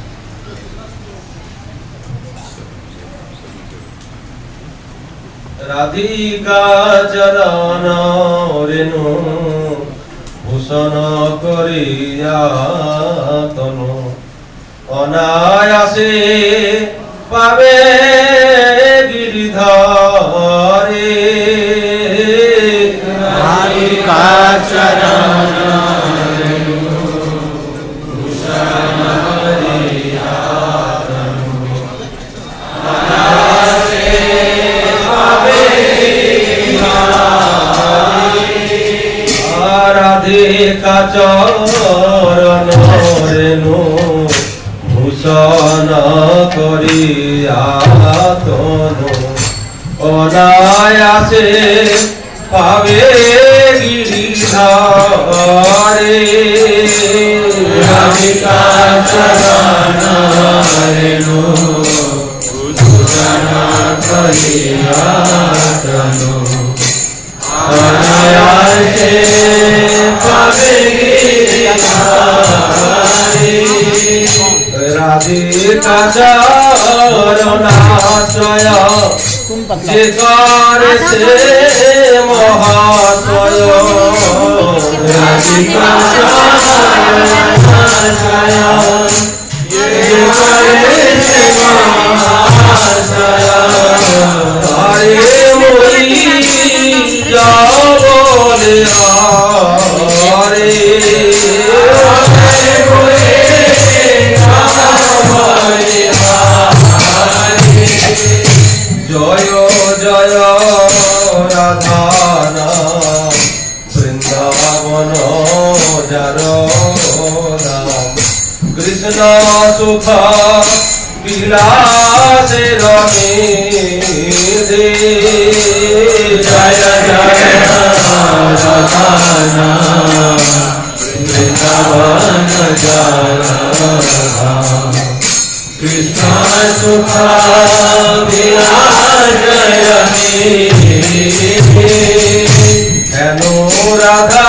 राधिका चरण रेणु भूषण करिया तनु अनायासे पावे गिरिधारे। राधिका चरण राधिका चरण रेणु भूषण करिया तनु अनायासे पावे गिरिधारे। राधिका चरण रेणु भूषण करिया तनु अनायासे पावे गिरिधारे। राधिका चरणाश्रय जिकार से महाश्रय। राधिका चरणाश्रय जिकार से महाश्रय। हरे मोरी जाओ बोले हरे जय जय राधान वृंदावन जार राम कृष्ण सुख विलास रमे दे। जय जय राधान वृंदावन जार राम कृष्ण सुख विलास हेलो राधा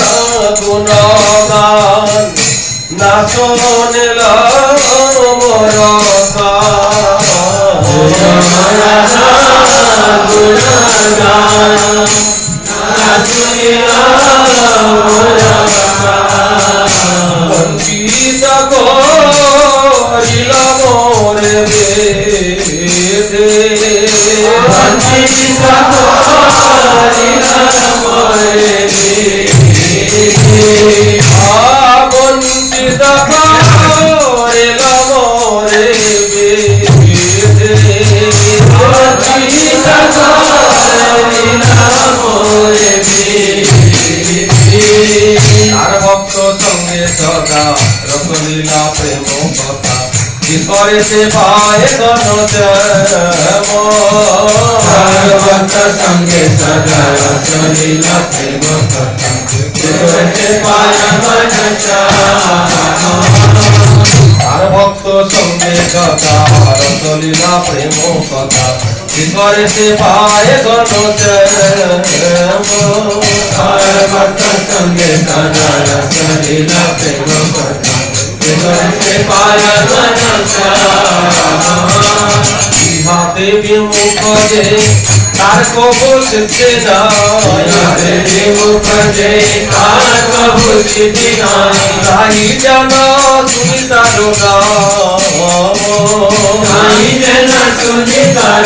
गुणगान ना सुनिल मोर राधा गुणगान ना सुनिल मोर वंचित करिल मोरे बेदे। वंचित करिल मोरे बेदे। वंचित करिल मोरे बेदे। वंचित करिल मोरे बेदे। तार भक्त संगे सदा रसलीला प्रेम कथा किशोरे से पाए धन चैम। भक्त संगे सदा रसलीला प्रेम कथा किशोरे से पाए धन चैम। কথা রসলীলা প্রেম কথা করে সে পায় সর্বত্র সঙ্গে সদা রসলীলা প্রেম কথা করে সে পায় ইহাতে বিমুখ যে তার কবুল সিদ্ধি নয় ইহাতে বিমুখ যে তার কবুল সিদ্ধি নয় তাই যেন শুনি তার তাই যেন শুনি তার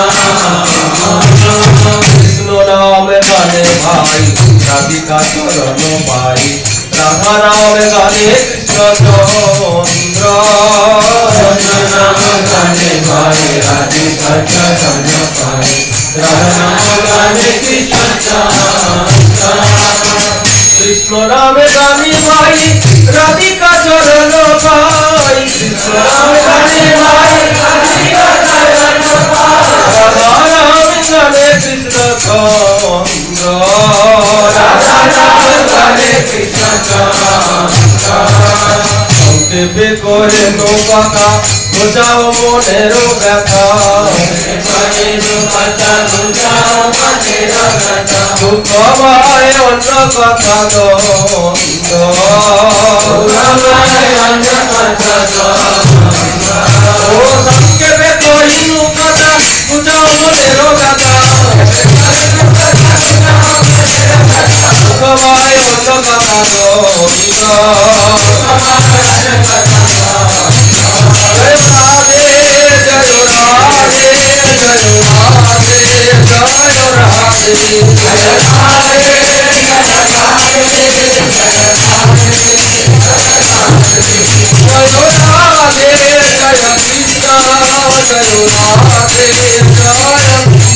কৃষ্ণ নাম গানে ভাই রাধিকা চরণ পাই রাধা নাম গানে কৃষ্ণ চন্দ্র নাম গানে ভাই রাধিকা চরণ পাই রাধা নাম গানে কৃষ্ণ চন্দ্র কৃষ্ণ নামে গানে ভাই রাধিকা চরণ পাই কৃষ্ণ নামে গানে ভাই রাধিকা চরণ পাই রাধা নাম গানে কৃষ্ণ চন্দ্র রাধা নাম গানে কৃষ্ণ চন্দ্র সংক্ষেপে করে কথা বোঝাও মনের ব্যথা দুঃখ ভয় অন্য কথা দ্বন্দ্ব ও সংক্ষেপে কহিনু কথা বুঝাও মনের ব্যথা দুঃখ ভয় অন্য কথা দ্বন্দ্ব জয় রাধে জয় রাধে জয় রাধে জয় রাধে জয় রাধে জয় কৃষ্ণ জয় রাধে জয়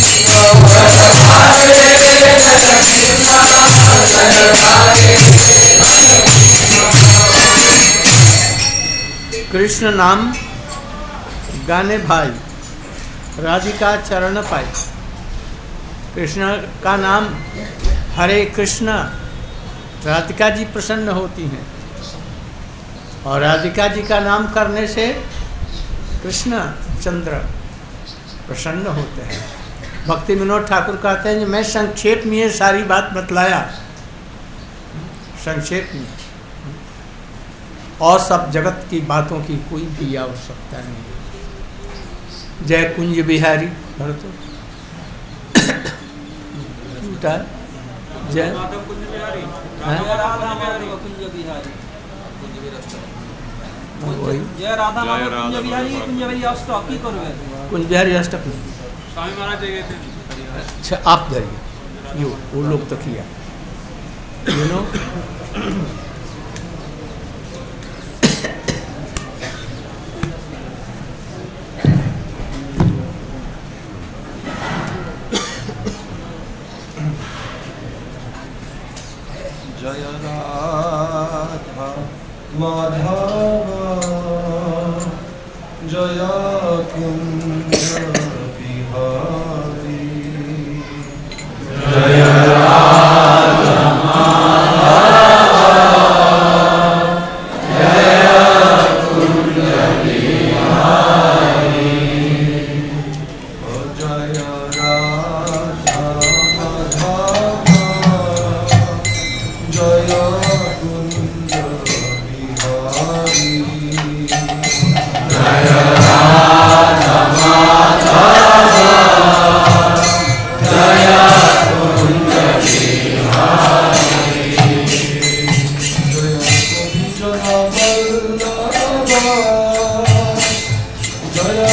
कृष्ण नाम गाने भाई राधिका चरण पाई। कृष्ण का नाम हरे कृष्ण, राधिका जी प्रसन्न होती हैं और राधिका जी का नाम करने से कृष्ण चंद्र प्रसन्न होते हैं। भक्ति विनोद ठाकुर कहते हैं कि मैं संक्षेप में ये सारी बात बतलाया, संक्षेप में, और सब जगत की बातों की कोई भी आवश्यकता नहीं। जय कुंज बिहारी भरतो झूठा जय कुंज बिहारी जय राधा माधव कुंज बिहारी अष्टक की करबे कुंज बिहारी अष्टक स्वामी महाराज गए थे। अच्छा आप धरिए यो वो लोग तो किया यू नो जय राधा माधव जय कुंज बिहारी जय राधा माधव जय कुंज बिहारी जय राधा माधव जय कुंज बिहारी जय राधा माधव जय कुंज बिहारी जय गोपीजन वल्लभ जय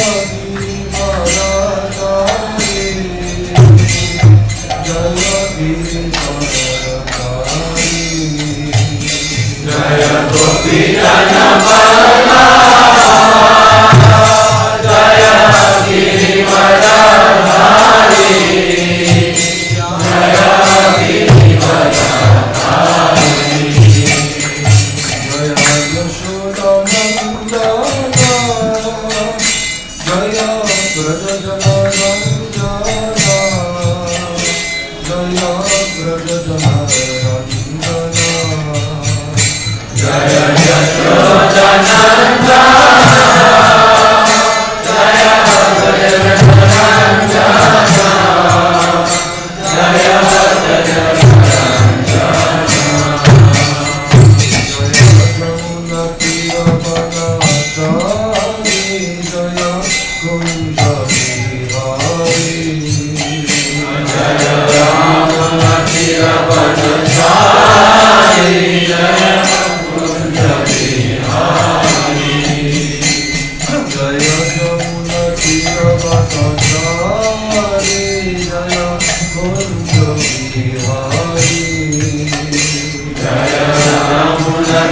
दीनदयारी जय दीनदयारी जय गोपीजन वल्लभ जय गिरिवरधारी जय गिरिवरधारी जय यशोदानंदन जय ब्रजजनरंजन जय ब्रजजनरंजन जय यशोदानंदन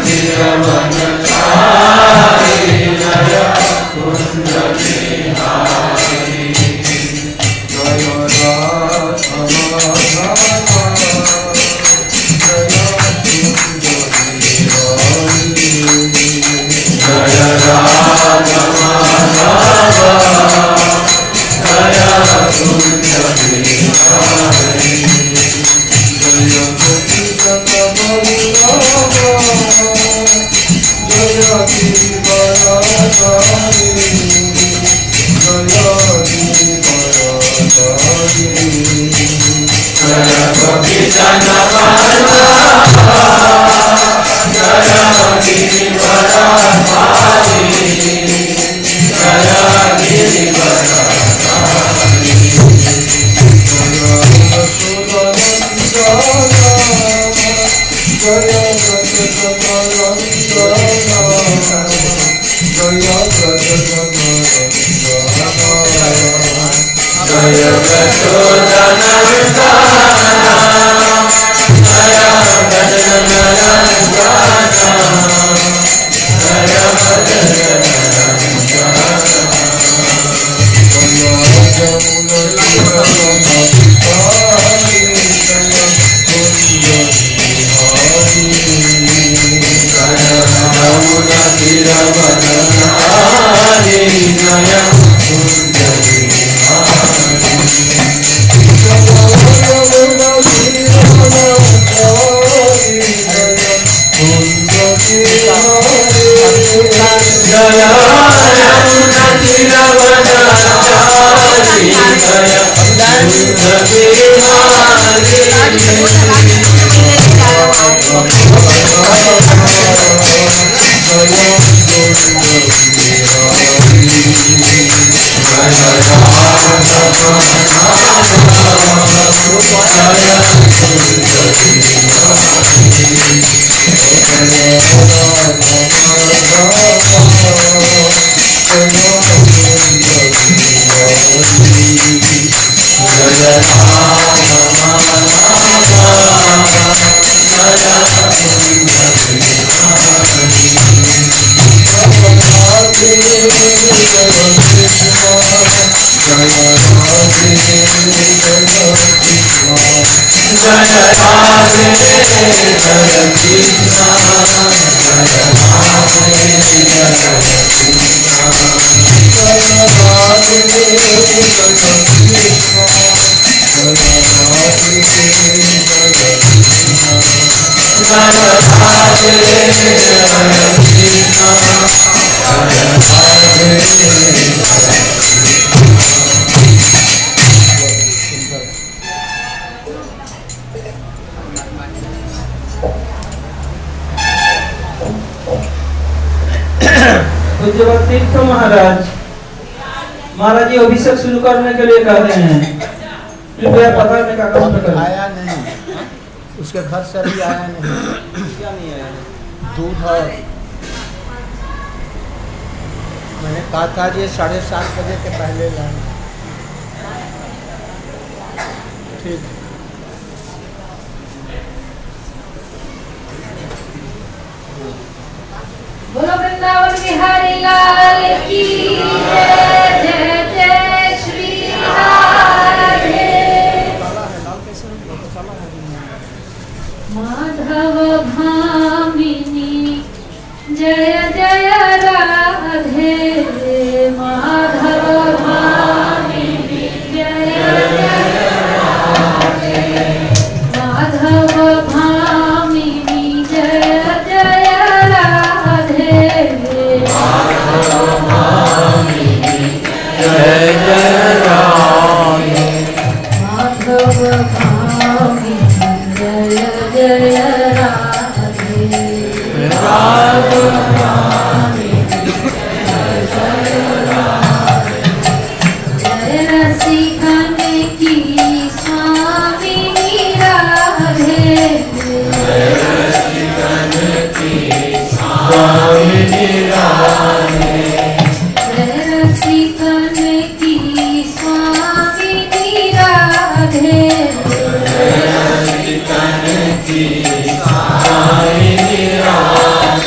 पूज्यपाद तीर्थ महाराज महाराज जी अभिषेक शुरू करने के लिए कह रहे हैं, कृपया पधारने का कष्ट करें। आया नहीं, उसके घर से अभी आया नहीं। क्या नहीं आया? दूध और मैंने कहा था ये 7:30 बजे के पहले लाए। ठीक। बोलो वृंदावन बिहारी लाल की जय। जय जय श्री राधे। माधव भामिनी जय जय राधे। माधव भामिनी जय जय राधे। माधव भामिनी जय जय राधे। माधव भामिनी जय जय राधे। माधव भामिनी जय जय राधे। राधे जय रसिकन की स्वामिनी राधे। जय रसिकन की स्वामिनी राधे। जय रसिकन की स्वामिनी राधे। जय रसिकन की स्वामिनी राधे।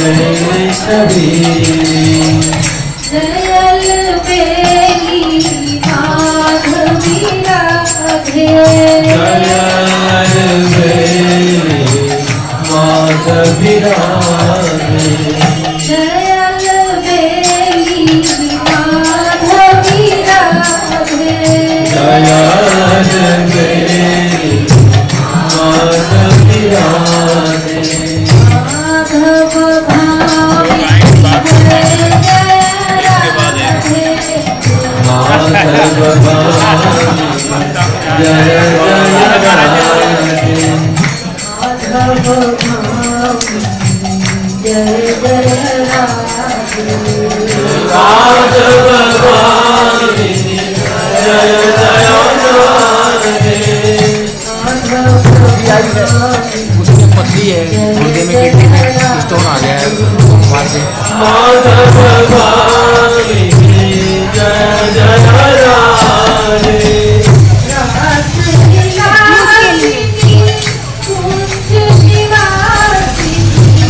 दयाल बेली माधवी राधे दयाल बेली माधवी राधे दयाल बेली माधवी राधे दयाल बेली माधवी राधे माधव भावी जय जय राधे माधव भावी जय जय राधे माधव भावी जय जय राधे माधव भावी जय जय राधे अभी आई है उसमें पतली है गुर्दे में किडनी में स्टोन आ गया है उसको मार के माधव भावी जय जय राधे रासलीलासिनी कुंज निवासिनी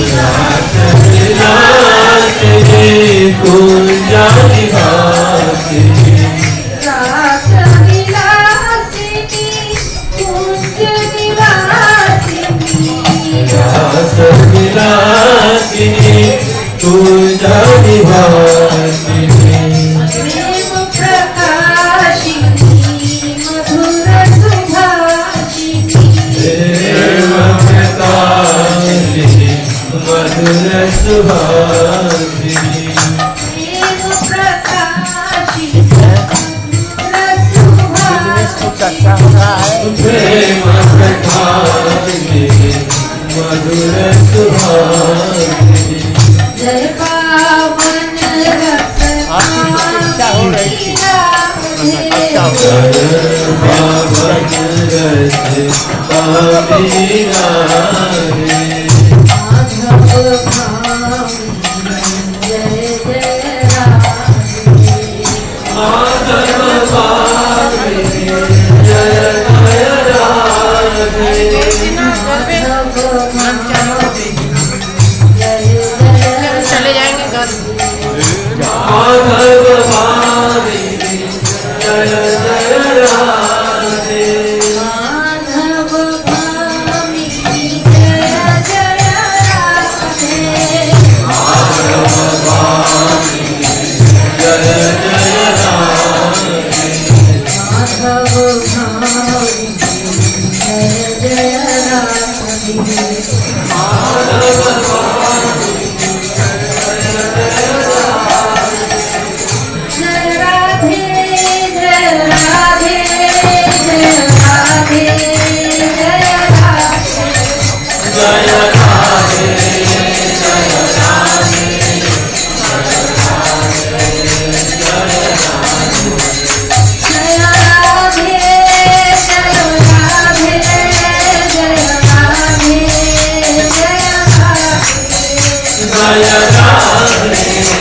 रासलीलासिनी कुंज निवासिनी रासलीलासिनी कुंज निवासिनी रासलीलासिनी कुंज निवासिनी प्रेम प्रकाशिनी मधुर सुभाषिनी प्रेम प्रकाशिनी मधुर सुभाषिनी प्रेम प्रकाशिनी मधुर सुभाषिनी प्रेम प्रकाशिनी मधुर सुभाषिनी जय पावन रस इच्छा हो रही थी अच्छा हो जय पावन रस पावी राधे माधव भावी जय जय राधे माधव भावी जय जय राधे माधव भावी जय जय चले जाएंगे घर माधव भावी जय जय राधे माधव भावी जय जय राधे माधव भावी जय जय राधे माधव भावी जय जय राधे माधव भावी जय राधे जय राधे जय राधे जय राधे जय राधे जय राधे जय राधे जय राधे जय राधे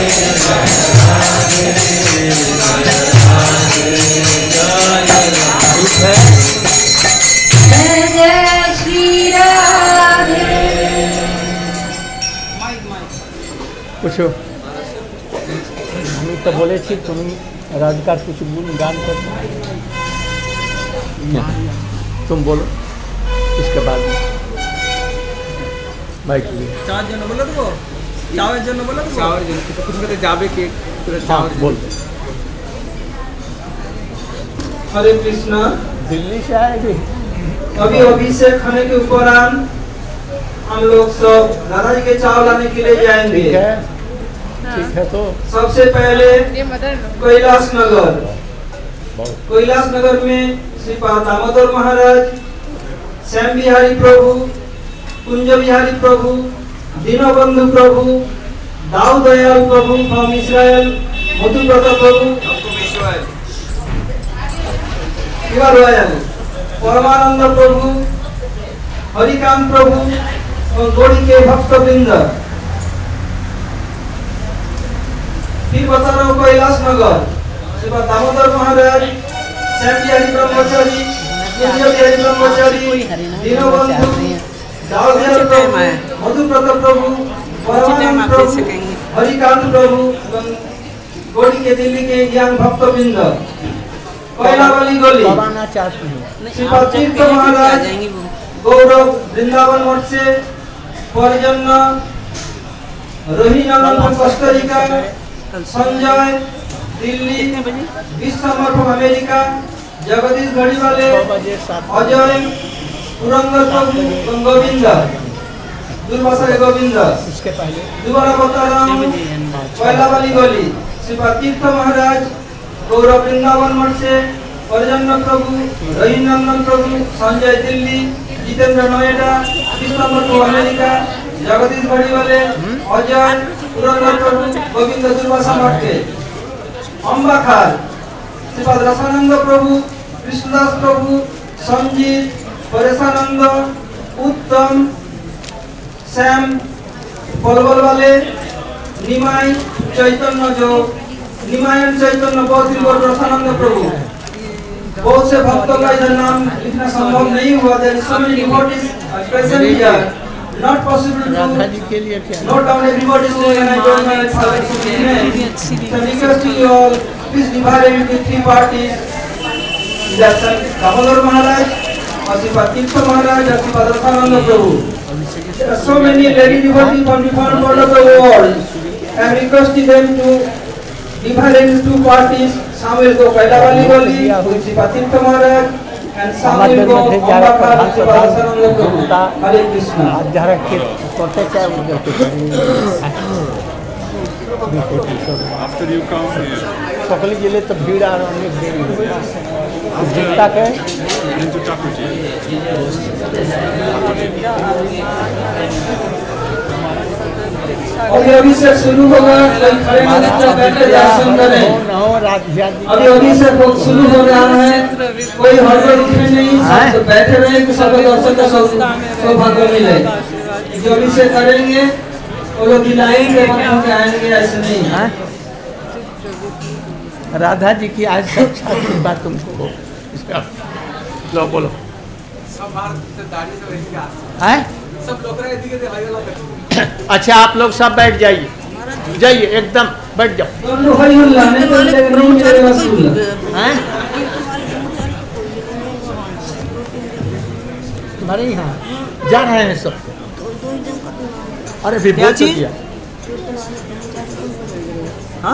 जय जय श्री राधे पूछो हम तो बोले थी तुम राधिका कुछ गान कर तुम बोलो इसके बाद में माइक लिए चार जन बोला तो चावर जन बोला तो चावर जन तो कुछ कहते जाबे के पूरा हाँ चावर बोल हरे कृष्णा। दिल्ली से आएगी अभी अभिषेक होने के उपरांत हम लोग सब राधा जी के चावल लाने के लिए जाएंगे। ठीक है तो सबसे पहले कैलाश नगर, कैलाश नगर में Shri Damodar Maharaj, Shyam Bihari Prabhu, Kunj Bihari Prabhu, Deenbandhu Prabhu, Dau Dayal Prabhu from Israel, Madhuvrat Prabhu, royal, Parmanand Prabhu, Harikant Prabhu और गौड़ी के भक्त वृंद। फिर बता रहा हूँ कैलाश नगर, श्री दामोदर महाराज, श्याम बिहारी ब्रह्मचारी, कुंज बिहारी ब्रह्मचारी, दीनबंधु, दाऊ दयाल प्रभु, मधुव्रत प्रभु, परमानंद प्रभु, हरिकांत प्रभु एवं गोड़ी के दिल्ली के यांग भक्तवृंद, कोयलावाली गली, श्रीपाद तीर्थ महाराज, गौरव वृंदावन मठ से, परिजन रोहिणानंद कोस्टारिका, संजय दिल्ली, विश्वमठ अमेरिका, जगदीश घड़ीवाले, अजय पुरंदर प्रभु गोविंद, दुर्वासा के गोविंद, दोबारा बता रहा हूँ, कोयलावाली गली, श्रीपाद तीर्थ महाराज, गौरव वृंदावन मठ से, परिजन प्रभु, रहीनंदन प्रभु, संजय दिल्ली, जितेंद्र नोएडा, विश्वमठ अमेरिका, जगदीश घड़ीवाले, अजय पुरंदर प्रभु गोविंद, दुर्वासा मठ के, अम्बाखार, श्रीपाद रसानंद प्रभु, कृष्णदास प्रभु, संजीत, परेशानंद, उत्तम, श्याम पलवल वाले, निमाय चैतन्य, जो निमायन चैतन्य बहुत रसानंद प्रभु, बहुत से भक्तों का इधर नाम लिखना संभव नहीं हुआ। There is so many devotees present here, not possible to note down everybody's name, and I don't know if I should name. So requesting you all, please divide it into three parties. That's Damodar Maharaj, Shripad तीर्थ महाराज, श्रीपाद रसानंद प्रभु. There are so many lady devotees from different part of the world. I am requesting them to divide into two parties. Some will go Koyalawaली गली, श्रीपाद तीर्थ महाराज, and some will go Ambakar, Shripad रसानंद Prabhu. Hare Krishna. After you come here. सकली जिले तो भीड़ आ रही है Into Takuji. अभी अभिषेक शुरू होगा, कोई खड़े नहीं तो बैठे दर्शन करें। अभी अभिषेक शुरू हो रहा है, कोई हड़बड़ उठे नहीं, सब बैठे रहे कि सब दर्शन का सौभाग्य मिले। जो अभिषेक करेंगे वो लोग दिलाएंगे, के आएंगे, ऐसे नहीं। राधा जी की आज साक्षात बात तुमको लो बोलो। सब लोग अच्छा आप लोग सब बैठ जाइए, जाइए एकदम बैठ जाओ। तुम्हारे यहाँ जा रहे हैं सब? अरे भी बहुत दिया। हाँ?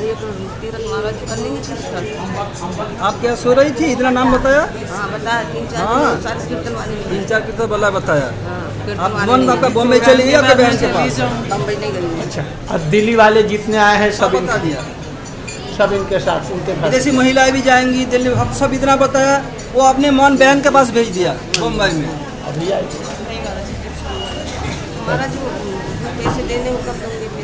आप क्या सो रही थी? इतना नाम बताया? हाँ बताया, 3-4 कीर्तन वाले 3-4 कीर्तन वाला बताया। आप हाँ, मन आपका बॉम्बे चली गई आपके बहन के पास? बम्बई नहीं गई। अच्छा अब दिल्ली वाले जितने आए हैं सब बता दिया, सब इनके साथ उनके विदेशी महिलाएं भी जाएंगी दिल्ली, हम सब इतना बताया। वो अपने मन बहन के पास भेज दिया मुंबई में। अभी महाराज पैसे देने को कब दोगे?